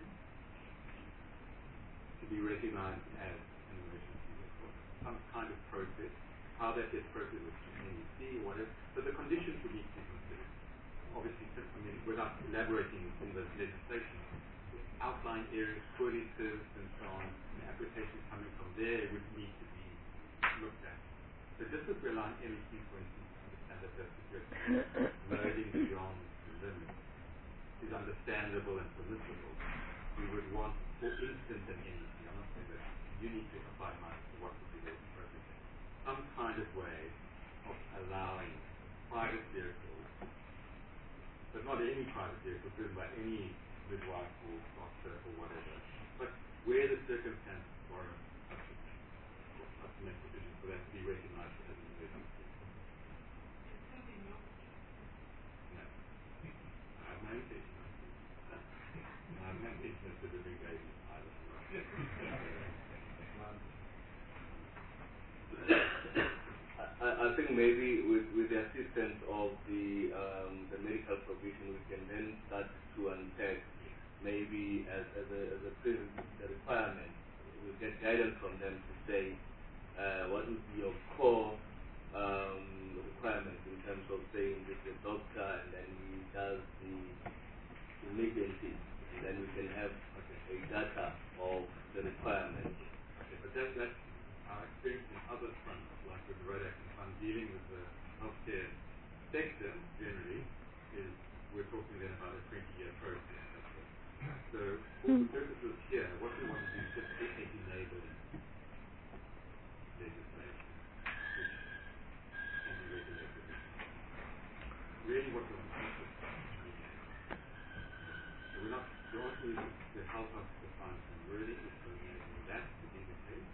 to be recognized as an emergency vehicle. Some kind of process, how that gets processed with NEC or whatever, but the conditions would need to be considered. Obviously, I mean, without elaborating in the legislation, outlying areas, poorly serviced and so on, and applications coming from there would need to be looked at. So just as we allow NEC, for instance, to understand that there's loading beyond the limit is understandable and permissible, we would want, for instance, an NEC, I'm not saying that you need to apply mine to what would be the appropriate thing, some kind of way of allowing private vehicles, but not any private vehicle driven by any midwife or doctor or whatever, but where the circumstances warrant us to make decisions for that to be recognized as an emergency. No. I have no intention of it. I have no intention of delivering babies either. I think maybe with the assistance of the medical provision, we can then start to unpack maybe as a requirement. We'll get guidance from them to say what would be your core requirements in terms of saying this is a doctor and then he does the emergency, and then we can have a data of the requirements. Okay, but that's our experience in other fronts, like with the Road Act and Fund dealing with the healthcare sector generally, is we're talking then about a 20-year process. So for the purposes here, what we want to do is just get a enabling legislation, which can be regulated. Really what we want to do is so we're asking you to help us define some wording which will enable that to be the case.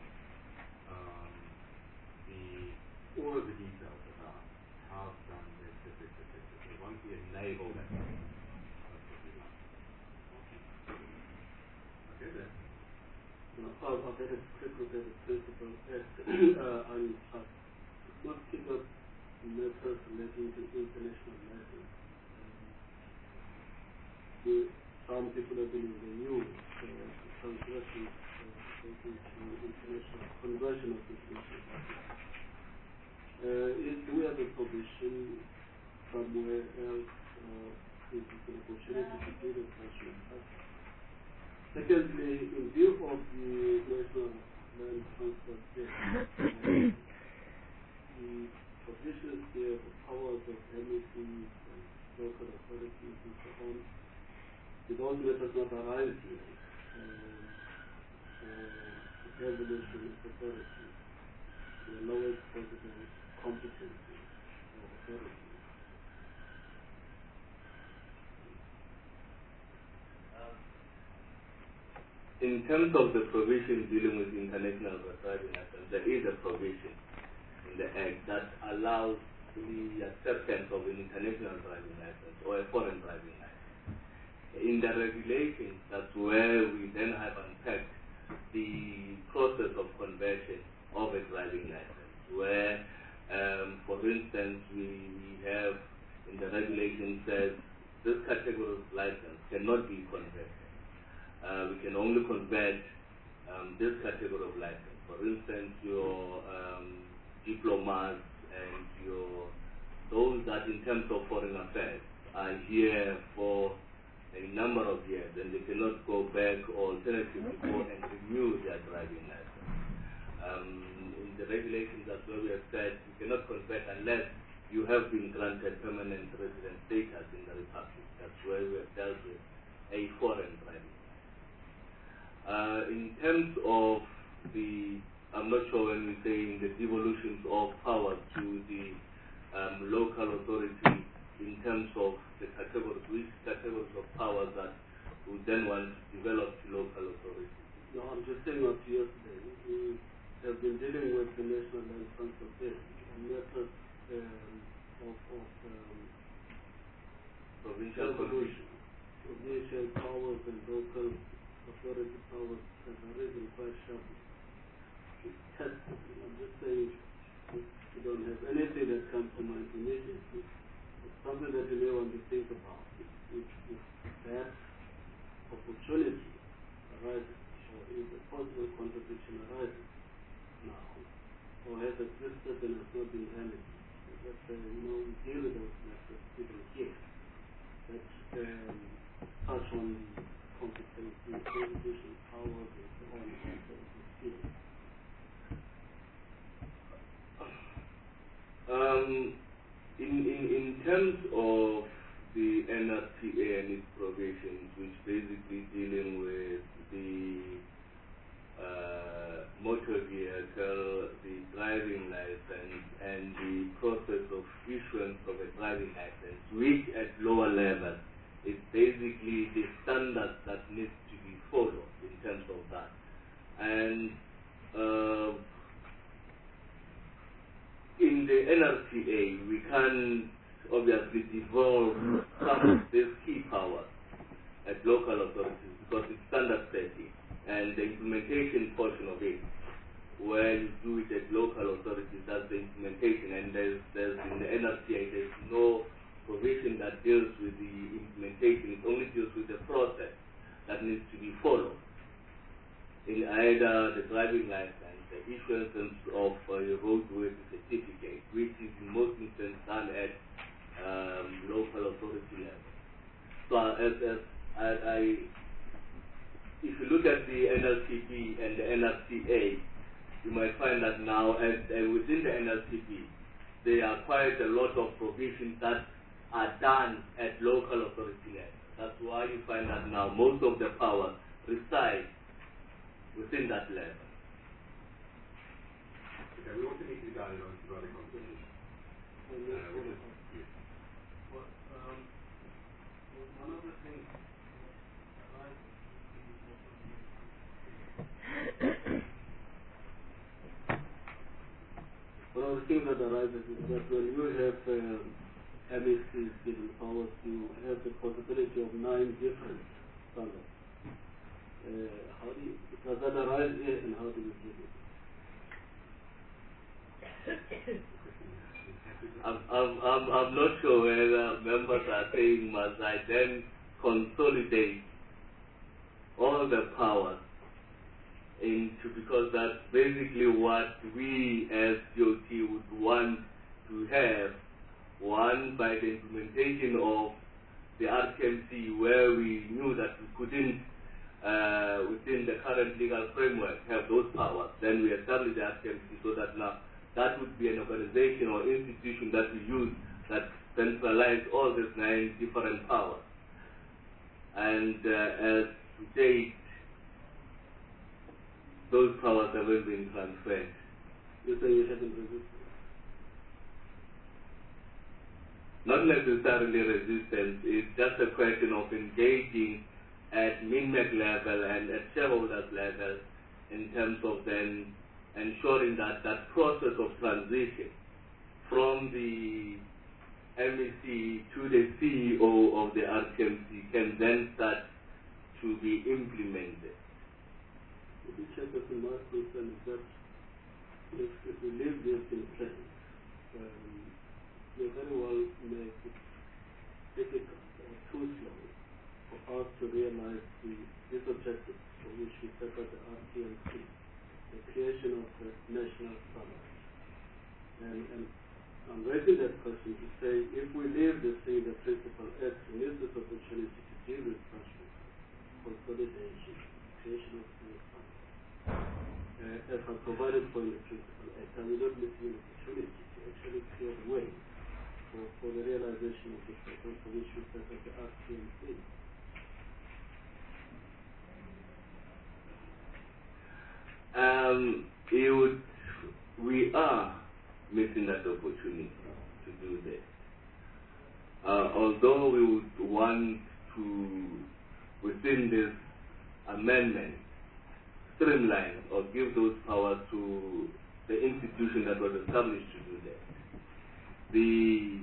All of the details about how it's done, etc. So once we enable that, that's what we like. Okay, then. I'll get a quick look at the principle. I'm not pick up matters relating to international matters. Some people have been in the news transgressions relating to international conversion of international matters. If we have a provision somewhere else, it is an opportunity to deal with such matters. Secondly, in view of the National Land Transport Bill, the provisions here for powers of MECs and local authorities and so on, it all matters not arise here for devolution of authority, the lowest possible competency or authority. In terms of the provision dealing with international driving license, there is a provision in the Act that allows the acceptance of an international driving license or a foreign driving license. In the regulations, that's where we then have unpacked the process of conversion of a driving license, where, for instance, we have in the regulation says this category of license cannot be converted. We can only convert this category of license. For instance, your diplomas and those that in terms of foreign affairs are here for a number of years and they cannot go back or alternatively go and renew their driving license. In the regulations as well we have said you cannot convert unless you have been granted permanent resident status in the Republic. That's where we have dealt with a foreign driving license. In terms of the, I'm not sure when we say the devolutions of power to the local authority in terms of the categories, which categories of power that we then want to develop to local authorities. No, I'm just saying what yesterday. We have been dealing with the National Land Transport Bill on matters of provincial constitution, provincial powers and local authority powers have arisen quite sharply. I'm just saying you don't have anything that comes to mind immediately. It's something that you may want to think about. If that opportunity arises, or if a possible contradiction arises now, or has existed and has not been remedied, that we deal with those matters even here. That touch on the competency, constitutional powers, and so on and so forth. In terms of the NRTA and its provisions, which basically dealing with the motor vehicle, the driving license, and the process of issuance of a driving license, which at lower level is basically the standards that needs to be followed in terms of that. And in the NRTA, we can obviously devolve some of these key powers at local authorities because it's standard setting, and the implementation portion of it, where you do it at local authorities, that's the implementation, and there's in the NRTA, there's no provision that deals with the implementation. It only deals with the process that needs to be followed in either the driving license, the issuance of a roadworthy certificate, which is in most instances done at local authority level. So if you look at the NLTP and the NRTA, you might find that now within the NLTP, there are quite a lot of provisions that are done at local authority level. That's why you find that now most of the power resides within that level. Okay, we also need to be guided on to other conversations. One of the things that arises is that when you have MECs given powers, you have the possibility of 9 different standards. Does that arise here, and how do we deal with it? I'm not sure whether members are saying must I then consolidate all the powers into, because that's basically what we as COT would want to have, one, by the implementation of the RTMC, where we knew that we couldn't, within the current legal framework, have those powers. Then we established the RTMC so that now that would be an organization or institution that we use that centralize all these 9 different powers. And as to date, those powers haven't been transferred. You say you haven't resisted? Not necessarily resistance, it's just a question of engaging at MINMEC level and at shareholders level in terms of then ensuring that that process of transition from the MEC to the CEO of the RTMC can then start to be implemented. If you check with the market and that if we leave this in place, you very well make it difficult or too slow for us to realize these objectives for which we set up the RTMC, the creation of the national standard. And I'm raising that question to say, if we leave this thing, the Principal Act, we use this opportunity to deal with such consolidation, creation of new standards. As I provided for in the Principal Act, and we don't miss an opportunity to actually create a way for the realization of the purpose for which we set up the RTMC. We are missing that opportunity to do that. Although we would want to, within this amendment, streamline or give those powers to the institution that was established to do that. The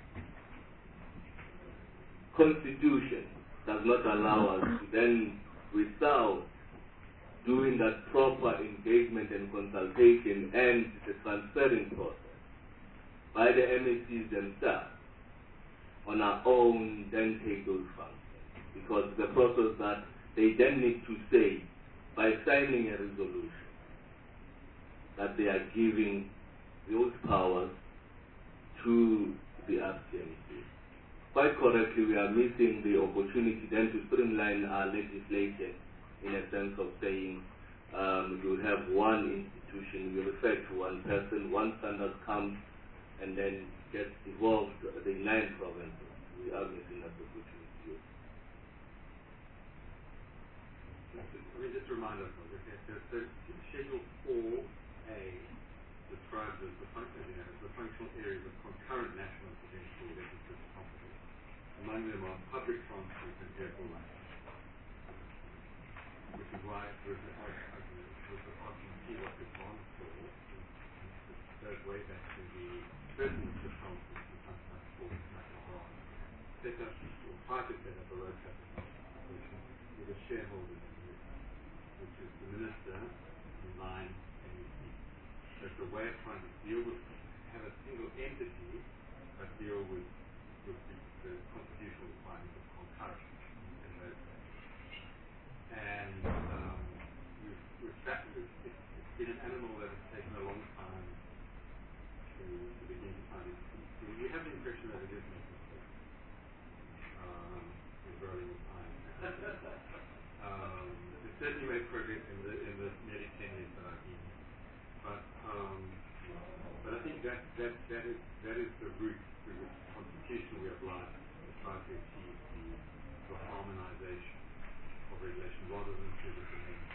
Constitution does not allow us to then, without doing that proper engagement and consultation and the transferring process by the MECs themselves on our own, then take those functions. Because the process that they then need to say by signing a resolution that they are giving those powers to the RTMC. Quite correctly, we are missing the opportunity then to streamline our legislation in a sense of saying you have one institution, you refer to one person, one standard comes and then gets evolved the 9 provinces. We are missing that opportunity. Let me just remind us of this. So Schedule 4A describes as the functional areas of concurrent national and provincial legislative competence. Among them are public transport and vehicle license, which is why with the RTMC what it's on for, it goes way back to the first Minister of Transport and Transport, Michael Brown, set up or tried to set up a road traffic organization with a shareholders agreement, which is the Minister in line MEC. So it's a way of trying to deal with, have a single entity, but deal with the constitutional requirements of concurrence in those things. And it's been an animal that has taken a long time to begin to find its feet. We have the impression that it is necessary. We're growing with time. It's certainly made progress in the nearly 10 years that I've been here. But I think that is the route through which the Constitution we have life is trying to achieve the harmonization of regulation rather than through this amendment.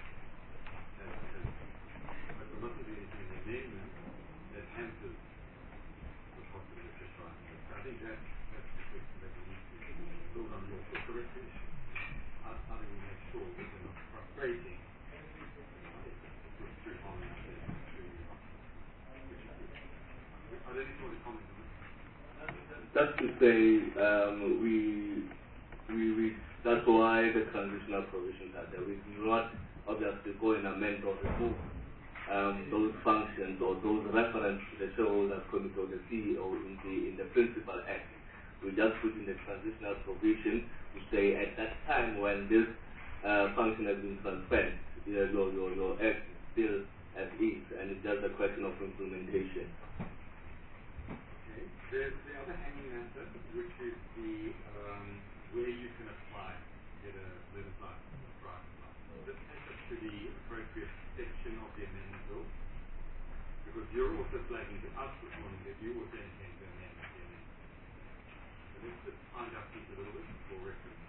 But there mustn't be anything in the amendment that hampers the possibility of trying this. So I think that's the question that we need to build on your correct issue. How do we make sure that we're not frustrating through harmonization, are there any sort of comments on this? That's to say, that's why the transitional provisions are there. We do not obviously go and amend or remove those functions or those reference to the shareholders committee or the CEO in the principal act. We just put in the transitional provision to say at that time when this function has been transferred, your act is still as is, and it's just a question of implementation. Okay. There's the other hanging matter, which is the where you can apply, get a business license or private license. This takes us to the appropriate section of the amendment bill, because you're also flagging to us this morning that you also intend to amend the amendment. So let's just find our feet a little bit for reference.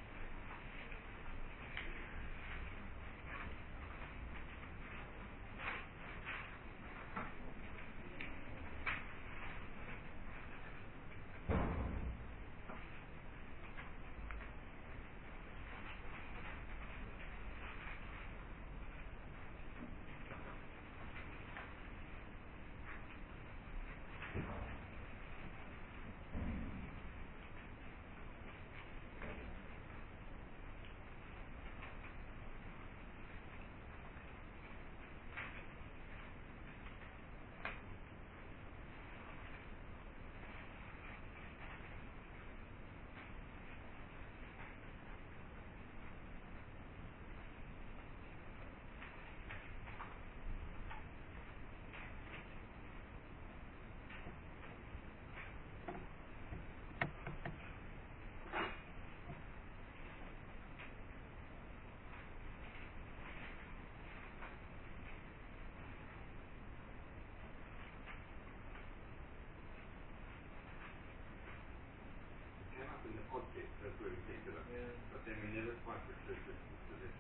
In the object, that's where we picked it up. Yeah. But then we never quite referred to it to this.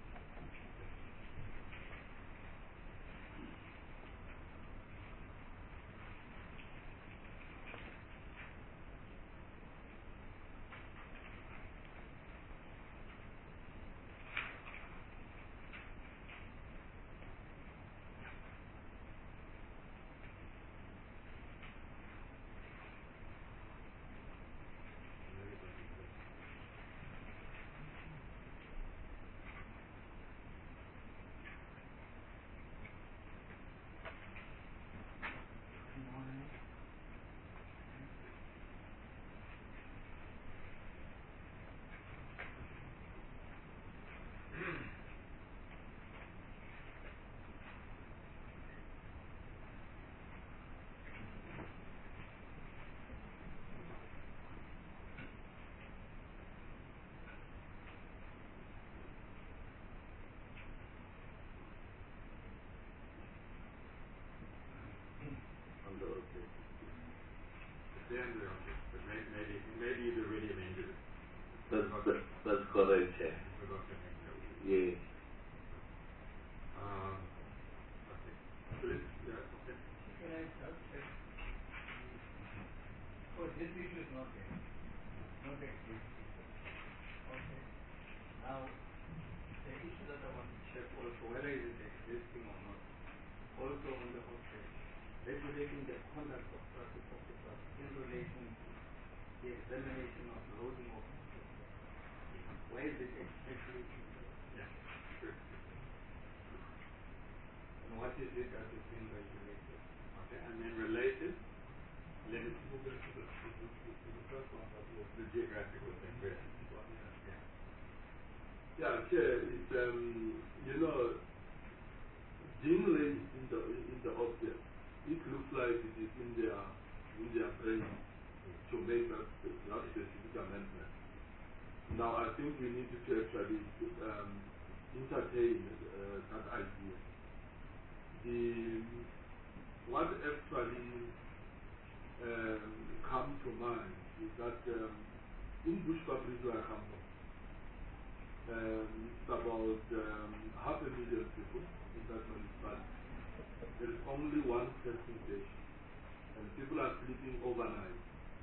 The under object, but maybe you've already amended it. That's correct, yeah. Yeah. Okay. So let's, okay. Can I just check? Oh, this issue is not there. Not existing. Okay. Now, the issue that I want to check also, whether it is existing or not, also on the object, regulating the conduct of traffic officers in relation to the examination of loading of officers. Where is it exactly in there? Yeah, sure. And what is it that is being regulated? Okay, and then related, let us move into the first one that was the geographical thing. Yeah, Chair, it's, generally in the object, it looks like it is in their brain to make that specific amendment. Now, I think we need to actually entertain that idea. What actually comes to mind is that in Bushbuckridge, where I come from, it's about 500,000 people in that municipality. There is only one testing station, and people are sleeping overnight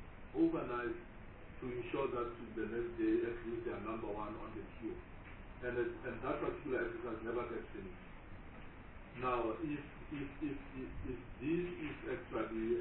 to ensure that the next day at least they are number one on the queue. And that particular exercise never gets finished. Now, if this is actually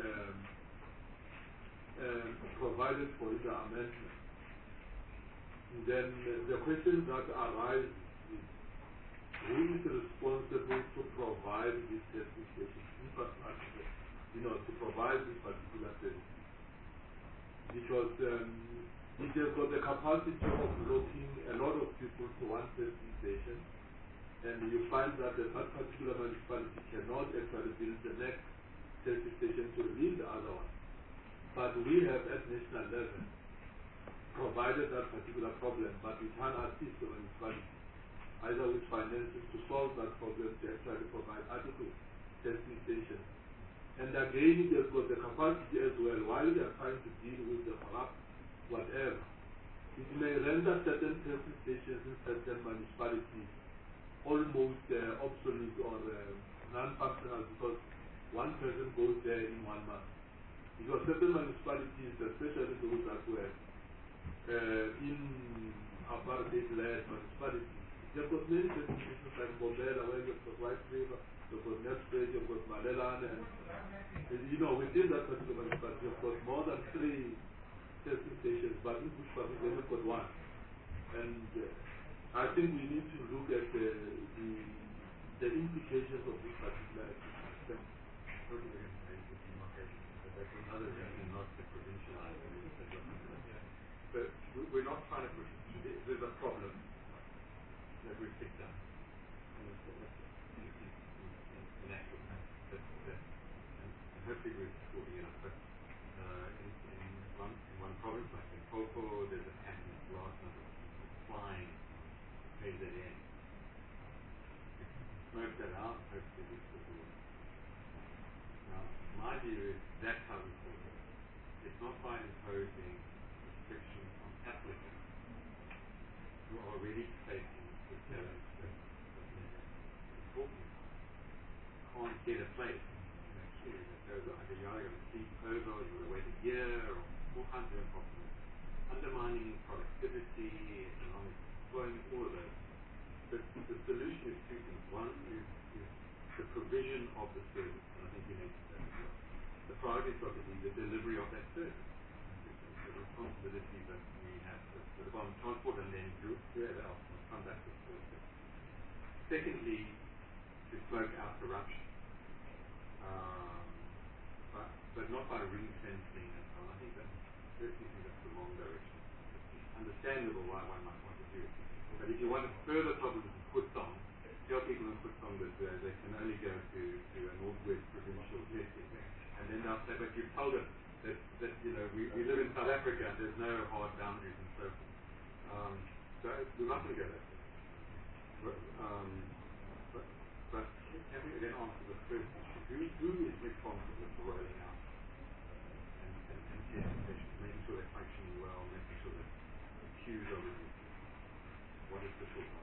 provided for in the amendment, then the question that arises is who is responsible to provide this testing station infrastructure, to provide this particular service. Because it has got the capacity of locking a lot of people to one testing station, and you find that that particular municipality cannot actually build the next testing station to relieve the other one. But we have at national level provided that particular problem, but we can't assist the municipality either with finances to solve that problem, to actually provide adequate testing stations. And again, they've got the capacity as well, while they are trying to deal with the corrupt whatever. It may render certain testing stations in certain municipalities almost obsolete or non-functional because one person goes there in 1 month. Because certain municipalities, especially those that were in apartheid-led municipalities, they've got many testing stations like Bombela, where you've got White River, you've got Nelspruit, you've got Malelan, and within that particular municipality, you've got more than 3 testing stations, but in Bushbuckridge, they've got 1. And I think we need to look at the implications of this particular system. That's another reason not to provincialize it. But we're not trying to push it. There's a problem that we've picked up in actual fact. And hopefully we're sorting it out. But in one province, like in Popo, there's a pattern of large number of people flying KZN. Smoke that out, hopefully we sort it out. Now, my view is that's how we solve it. It's not by imposing restrictions on applicants who are already facing the challenge that we're talking about. Can't get a place in a queue that goes either you're going to sleep over or you're going to wait a year or all kinds of problems. Undermining productivity, economic employment, all of those. But the solution is 2 things. One is the provision of the service, and I think you mentioned that as well. The priority is got to be the delivery of that service. The responsibility that we have to the Department of Transport and then whoever else must come back to the service. Secondly, to smoke out corruption. But not by ring fencing and so on. I think that's the wrong direction. It's understandable why one might want to do it. But if you want to further problems with Kutsong, tell people in Kutsong that they can only go to a Northwest provincial testing. And then they'll say, but you've told us that we live in South Africa and there's no hard boundaries and so forth. So we mustn't go that way. But can we again answer the first issue? Who is responsible for rolling out and testing stations, making sure they're functioning well, making sure that the queues are reduced? What is the short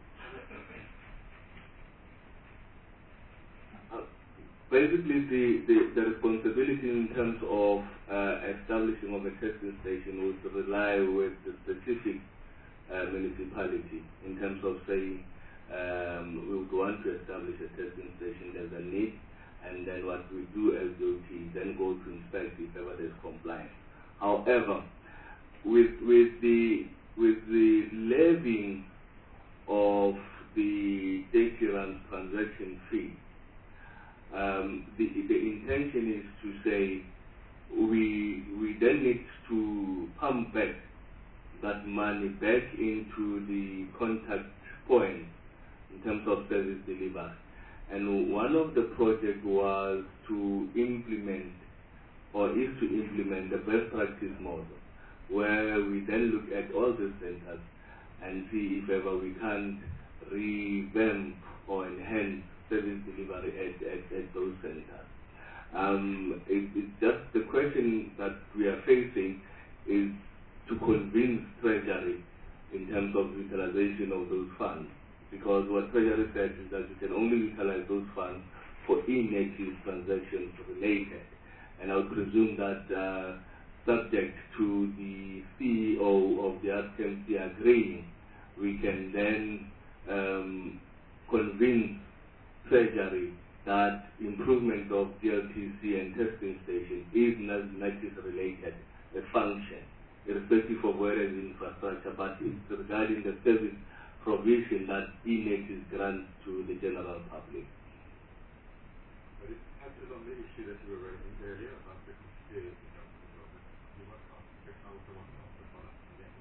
answer? Basically, the responsibility in terms of establishing of a testing station would rely with the specific municipality in terms of saying we would want to establish a testing station, there's a need, and then what we do as DOT, then go to inspect if ever there's compliance. However, with the levying of the data transaction fee, the intention is to say we then need to pump back that money back into the contact point in terms of service delivery. And one of the projects was to implement, or is to implement, the best practice model, where we then look at all the centers and see if ever we can revamp or enhance service delivery at those centers. It's just the question that we are facing is to convince Treasury in terms of utilization of those funds. Because what Treasury said is that you can only utilize those funds for in-native transactions related. And I would presume that subject to the CEO of the RTMC agreeing, we can then convince Treasury that improvement of DLTC and testing station is not related, a function, irrespective of where is infrastructure, but it's regarding the service provision that e-notice grants to the general public. But it touches on the issue that you were raising earlier about the conspiracy government. You want to ask, I also want to ask the follow-up.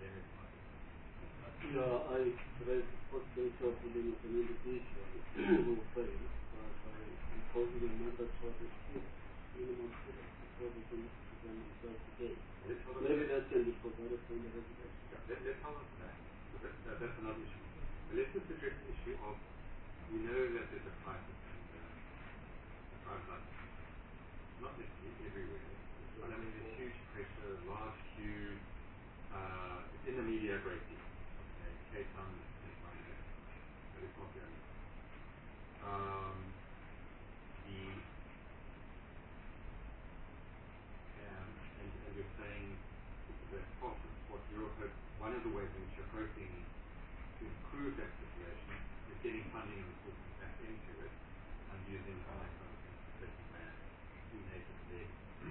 Yeah, I raised the possibility of building a community who fail, but I'm posing another sort of minimum before they can investigate. Maybe that can be provided from the regulation. Yeah, let's hold on to that. That's another issue. But let's just address the issue of, we know that there's a crisis in the driver's license. Not necessarily everywhere, but I mean there's huge pressure, large queue, it's in the media a great deal. Okay, Cape Town is one of them, but it's not the only one. And you're saying that part of what you're hoping, one of the ways in which you're hoping to improve that situation is getting funding and resources back into it and using the high content certain man who make it big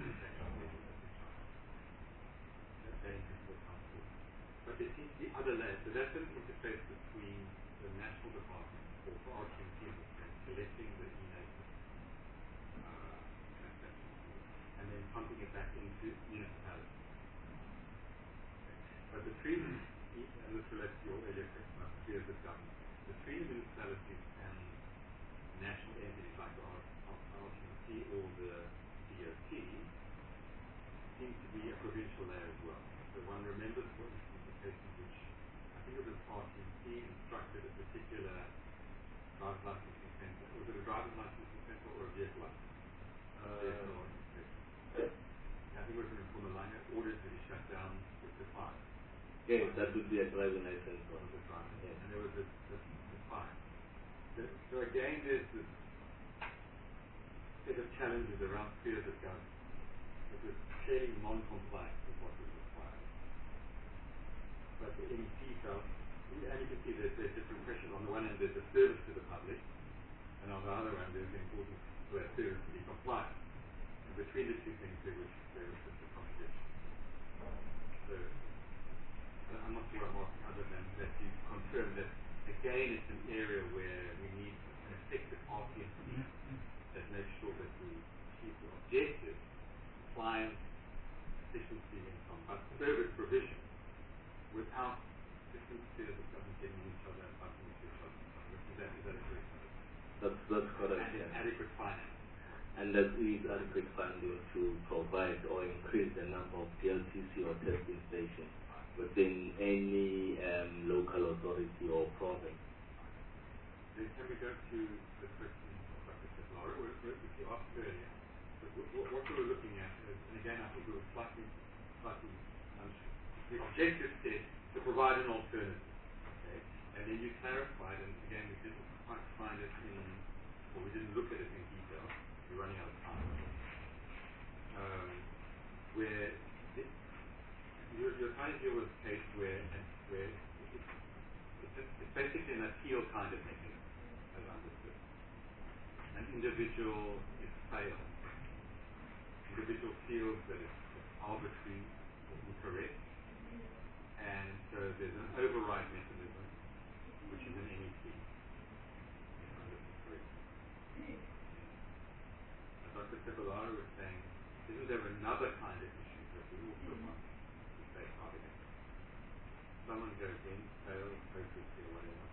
that increases the transport. But there seems to be other layers. So that's an interface between the national department or for RTMC collecting the e-notice transactions and then pumping it back into municipalities. Okay. But between, and this relates to your earlier question about spheres of government, between municipalities and national entities like the RTMC or the DOT seems to be a provincial layer as well. So one remembers, for instance, the case in which I think it was RTMC instructed a particular driver's licensing center. Was it a driver's licensing center or a vehicle license? I think it was in Mpumalanga, ordered to be shut down with the fire. Yes, that would be a driving license. Yes. And there was a fire. So again, there's this set of challenges around spheres of government. It was clearly non-compliant with what was required. But the NEC felt, and you can see there's different pressures. On the one hand, there's a service to the public, and on the other hand, there's the importance for that service to be compliant. And between the two things, there was just a contradiction. So, I'm not sure I'm asking other than that you confirm that, again, it's an area where we need an effective RTMC that makes sure that we achieve the objectives, compliance, efficiency, and so on, but service provision without different spheres of government getting each other and bumping into each other. Is that correct? That's correct. And adequate finance. And that is adequate funding to provide or increase the number of DLTC or testing stations within any local authority or province. Then can we go to the question of Dr. Laura, which you asked earlier? What we were looking at is, and again I think we were slightly the objective said to provide an alternative. Okay? And then you clarified, and again we didn't quite find it in, or we didn't look at it in detail, we're running out of time. Where you're trying to deal with a case where it's basically an appeal kind of mechanism, as understood. An individual is failed. Individual feels that it's arbitrary or incorrect, and so there's an override mechanism, which is an NEC. If I understood correctly. Dr. Tepalaro was saying, isn't there another kind of issue that we also want to safeguard against? Someone goes in, fails, hopelessly or whatever,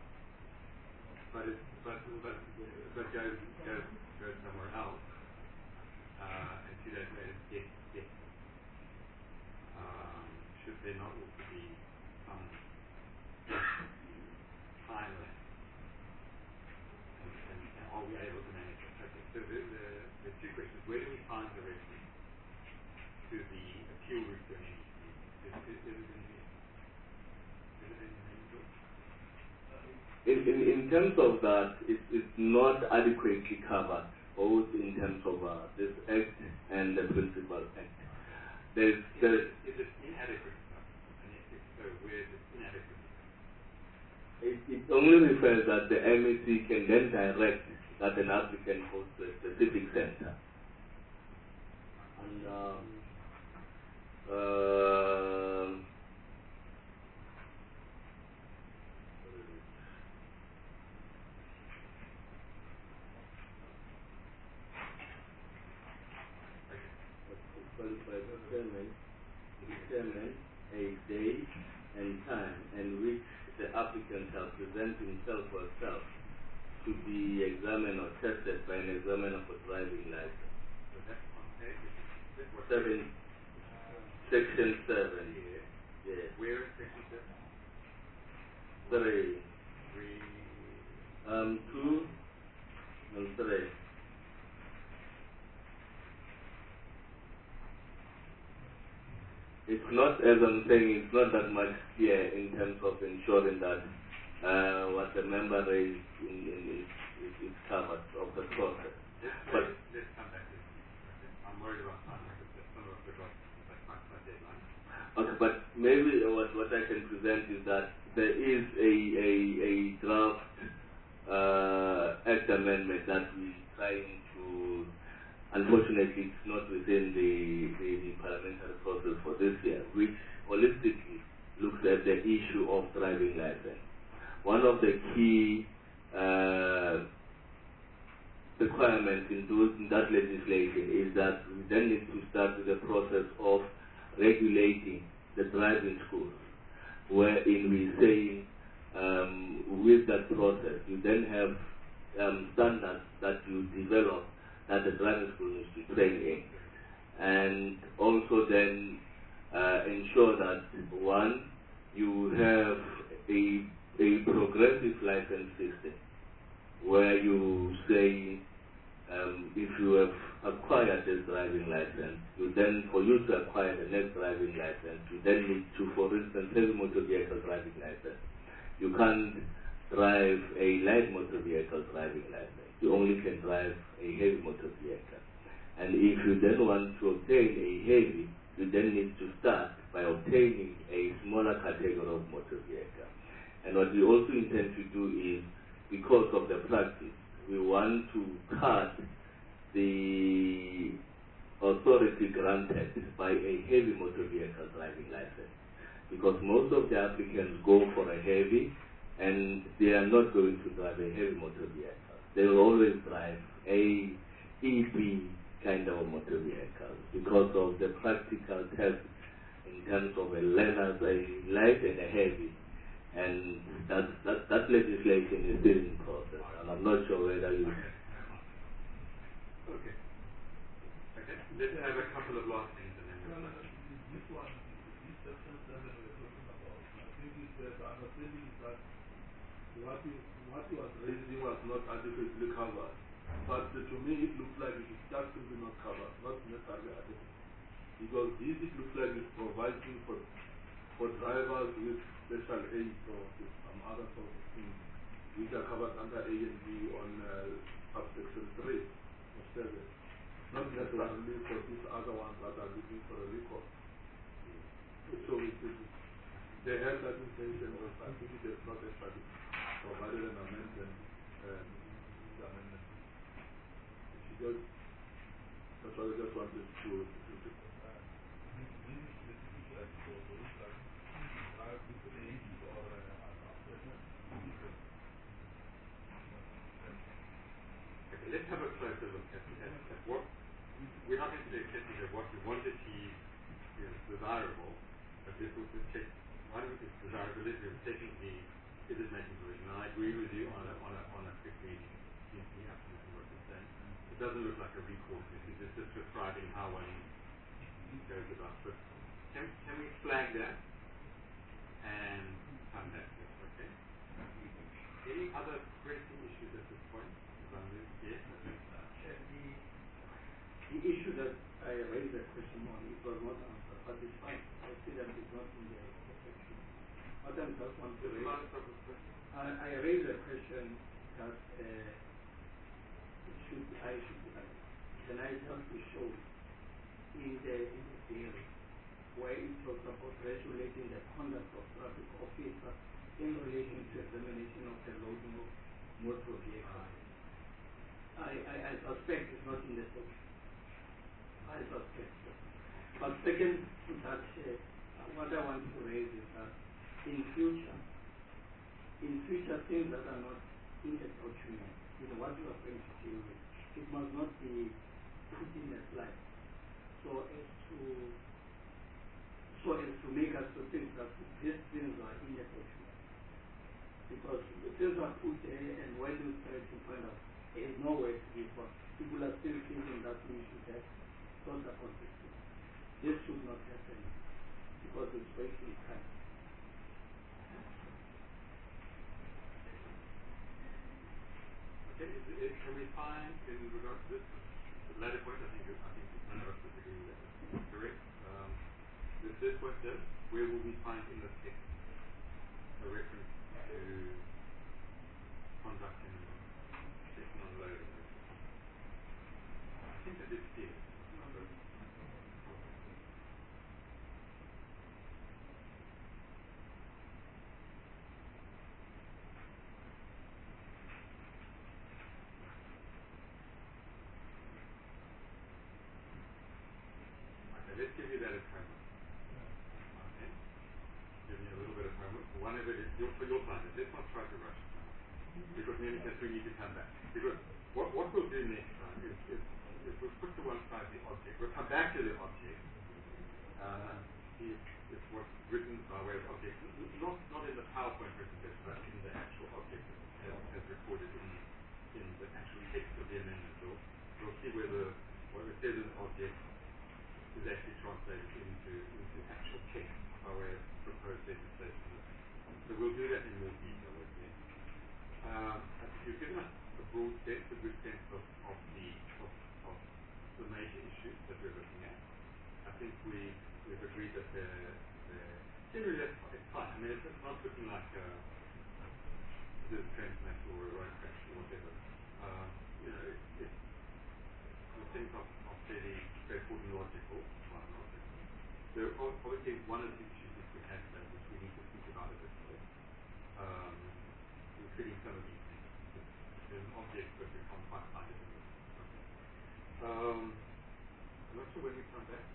but goes somewhere else, and 2 days later gets should there not also be some time lapse? And are we able to manage it? Okay, so the two questions: where do we find the reference to the appeal route to an NEC? Is it in the In terms of that, it's not adequately covered, both in terms of this Act and the Principal Act. Is it inadequate? And if so, where is it inadequate? It only refers that the MEC can then direct that an applicant goes to a specific center. And by the chairman determine a day and time in which the applicant shall present himself or herself to be examined or tested by an examiner for driving license. So that's on page 7, section 7. Yes. Where is section 7? 3. 2 and 3. It's not, as I'm saying, it's not that much clear in terms of ensuring that what the member raised is covered of the process. But let's come back to this. Okay. I'm worried about time because some of us forgot that deadline. Okay, but maybe what I can present is that there is a draft act amendment that we're trying to. Unfortunately, it's not within the parliamentary process for this year, which holistically looks at the issue of driving license. One of the key requirements in that legislation is that we then need to start with the process of regulating the driving schools, wherein we say with that process you then have standards that you develop that the driving school needs to train in, and also then ensure that one, you have a progressive license system where you say if you have acquired this driving license, you then, for you to acquire the next driving license, you then need to, for instance, heavy motor vehicle driving license. You can't drive a light motor vehicle driving license. You only can drive a heavy motor vehicle. And if you then want to obtain a heavy, you then need to start by obtaining a smaller category of motor vehicle. And what we also intend to do is, because of the practice, we want to cut the authority granted by a heavy motor vehicle driving license. Because most of the applicants go for a heavy, and they are not going to drive a heavy motor vehicle. They will always drive a EP kind of motor vehicle because of the practical test in terms of a learner, a light and a heavy. And that legislation is still in process, and I'm not sure whether you... Okay. Okay. Let's have a couple of last things and then we'll... This one, this section 7 we're talking about, I think the understanding is that what you was raising was not adequately covered. But to me, it looks like it is just simply not covered, not necessarily adequate. Because this, it looks like it's providing for drivers with special aid or some other sort of things, which are covered under A and B on subsection 3 or 7. Not necessarily for these other ones that are looking for a record. So they have that intention of, I think it is not actually provided an amendment. The amendment. That's what I just wanted to let's have a closer look at what we're not going to accept that what we want to achieve is desirable, but this will check one of its desirability of technically is it making provision. And I agree with you on a quick reading. Seems to be absolutely what you're saying. It doesn't look like a recourse issue. It's just describing how one goes about. But can we flag that and come back to it? Okay. Any other pressing issues at this point? Yes. The issue that I raised a question on, it was not answered, but it's fine. I see that it's not in the section. What I just want to raise, I raised a question that can I just be shown in the bill where it talks about regulating the conduct of traffic officers in relation to examination of the loading of motor vehicles. I suspect it's not in the section. I suspect. But second, that what I want to raise is that in future things that are not in the document, what you are going to deal with, it must not be put in a slide. So so as to make us to think that these things are ineffective. Because the things are put there, and when you try to find out, there is nowhere to be found. People are still thinking that we should have total consistent. This should not happen because it's wasting time. Okay, can we find, in regard to this, the latter point, I think none of us disagree with that. Correct? The third question, where will we find in the text a reference to conducting checking on load? I think I did see it. Let's give you that as homework. Okay? Give you a little bit of homework. One of it is for your plan. Let's not try to rush it now. Because many times we need to come back. Because what we'll do next time is we'll put to one side the object. We'll come back to the object. See if what's written by way of object, not in the PowerPoint presentation, but in the actual object as recorded in the actual text of the amendment. We'll see whether what it says in the object is actually translated into actual text by way of proposed legislation. So we'll do that in more detail with you. I think you've given us a broad sense, a good sense of the major issues that we're looking at. I think we've agreed that generally it's fine. I mean, it's not looking like there's a transplant or a road crash or whatever. It's the things are fairly straightforward and logical. There are obviously one of the issues that we have that which we need to think about a bit more, including some of these things. There's an object but we can't quite find it in this. Okay. I'm not sure when we come back.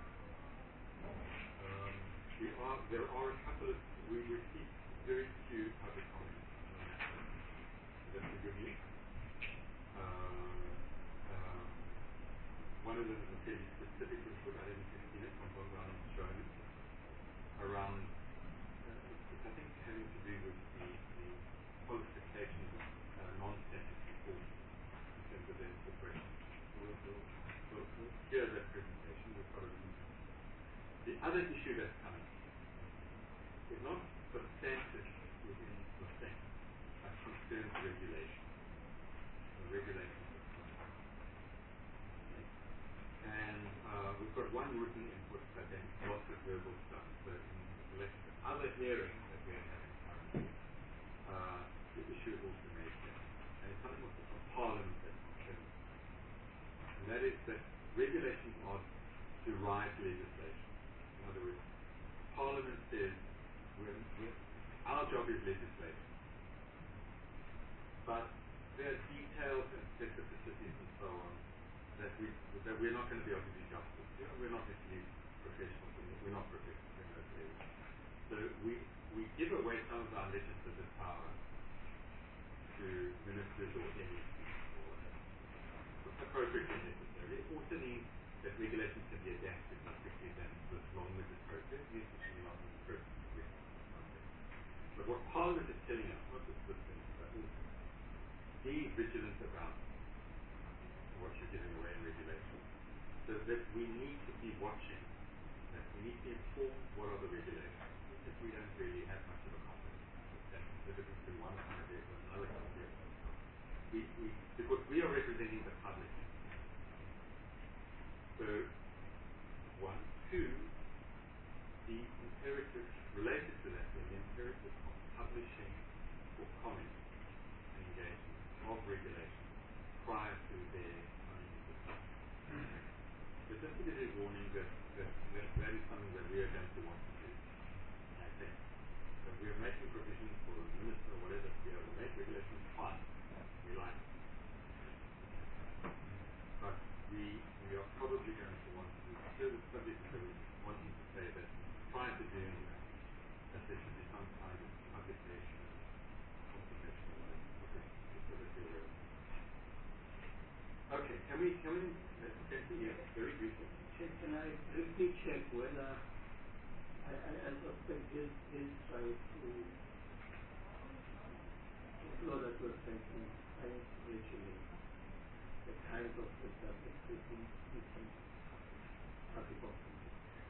There are a couple of, we received very few public comments on that. That's the good news. One of them is a fairly specific input. I didn't see it from Bogdan and Sherman around, I think having to do with the qualification of non-static reports in terms of their incorporation. We'll hear that presentation. We've got a reason. The other issue that's coming is not substantive within the thing, but concerns regulation. The regulation. And we've got one written input, but then lots of verbal stuff. So in relation to other hearings that we're having currently, the issue is also made here. And it's something of Parliament that's concerned. And that is that regulations are derived legislation. In other words, Parliament says our job is legislation. But there are details and specificities and so on that we're not going to be able to do justice. We're not necessarily professionals. We're not professionals in those areas. So we give away some of our legislative power to ministers or MEPs or whatever. Appropriately necessary. It also means that regulations can be adapted more quickly than this long winded process. Necessarily not in the process. But what Parliament is telling us, not just this thing, but also be vigilant about what you're giving away in regulation. So that we need to be watching, that we need to be informed what are the regulations. Because we don't really have much of a confidence. That's the difference between one kind of vehicle and another kind of vehicle. Because we are representing the public. So, one. Two, the imperative related to that, the imperative of publishing for comment and engagement of regulations prior to their but just to give you a warning that is something that we are going to want to do. I think. So we are making provisions for the minister or whatever to be able to make regulations fine. We like it. But we are probably going to want to serve the subject that we're wanting to say that prior to doing that there should be some kind of publication and consultation on it. So that we're aware of. Okay, can we continue very briefly? can I briefly check whether I suspect this tries to explore that we're trying to regulate the kind of sector existing traffic of people.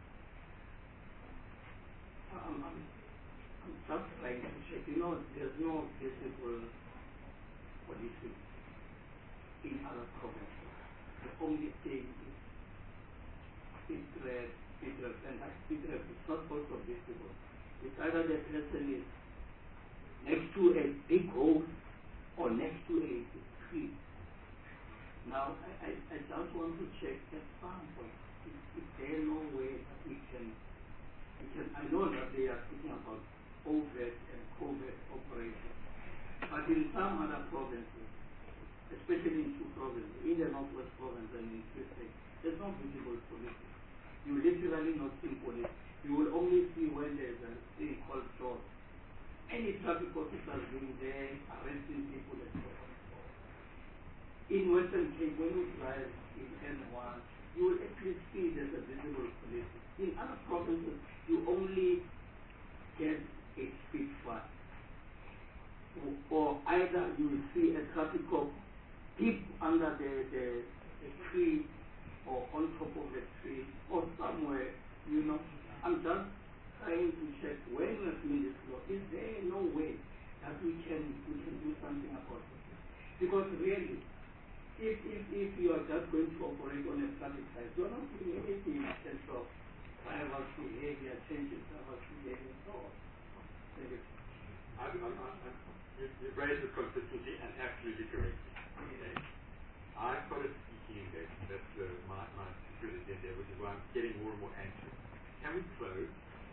I'm just trying to check. There's no visible policing in other provinces. The only thing is speed and that speed trap is not also visible. It's either the person is next to a big hole or next to a tree. Now, I just want to check at some point, is there no way that we can, I know that they are speaking about overt and covert operations, but in some other provinces, especially in two provinces, in the Northwest Province and in Free State, there's no visible policing. You literally not see police. You will only see when there's a thing called fraud. Any traffic officers being there, arresting people and so on. In Western Cape, when you drive in N1, you will actually see there's a visible police. In other provinces, you only get a speed fine. Or either you will see a traffic cop deep under the tree or on top of the tree or somewhere, I'm just trying to check when we're doing this law, is there no way that we can do something about it? Because really, if you are just going to operate on a traffic site, you're not doing anything in terms of driver's behavior, changes driver's behavior, and so on. Thank you. You've raised the consistency and absolutely correctly. Okay. I've got a speaking engagement. That's my secret agenda, which is why I'm getting more and more anxious. Can we close?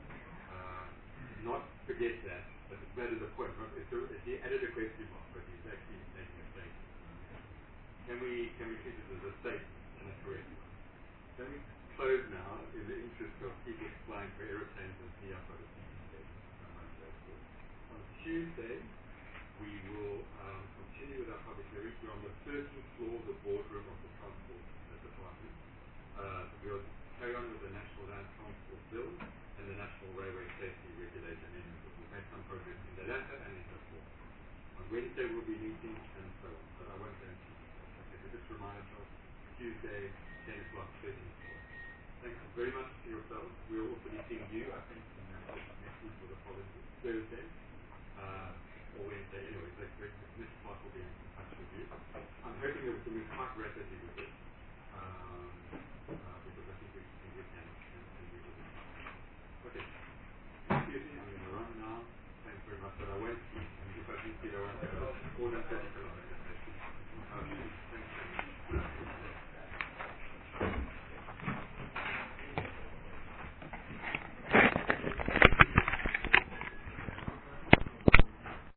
Not forget that, but that is the point. He added a question mark, but he's actually making a statement. Can we treat this as a statement and a correct one? Can we close now in the interest of people flying for aeroplanes and see I've got a speaking engagement? On Tuesday, we will continue with our public hearings. We're on the 13th floor of the boardroom of the Transport Department. We'll carry on with the National Land Transport Bill and the National Railway Safety Regulation. We've made some progress in the latter and in the former. On Wednesday, we'll be meeting and so on, but I won't go into detail. Okay, so just remind yourself, Tuesday, 10 o'clock, 13th floor. Thanks very much to yourselves. We'll also be seeing you, I think, next week or the following Thursday. Or Wednesday, anyway, so Mr. Clark will be in touch with you. I'm hoping that we can move quite rapidly with this, because I think we can move with it. Okay. Excuse me, I'm going to run now. Thanks very much, but I won't, if I do see, I won't have more than 30 minutes.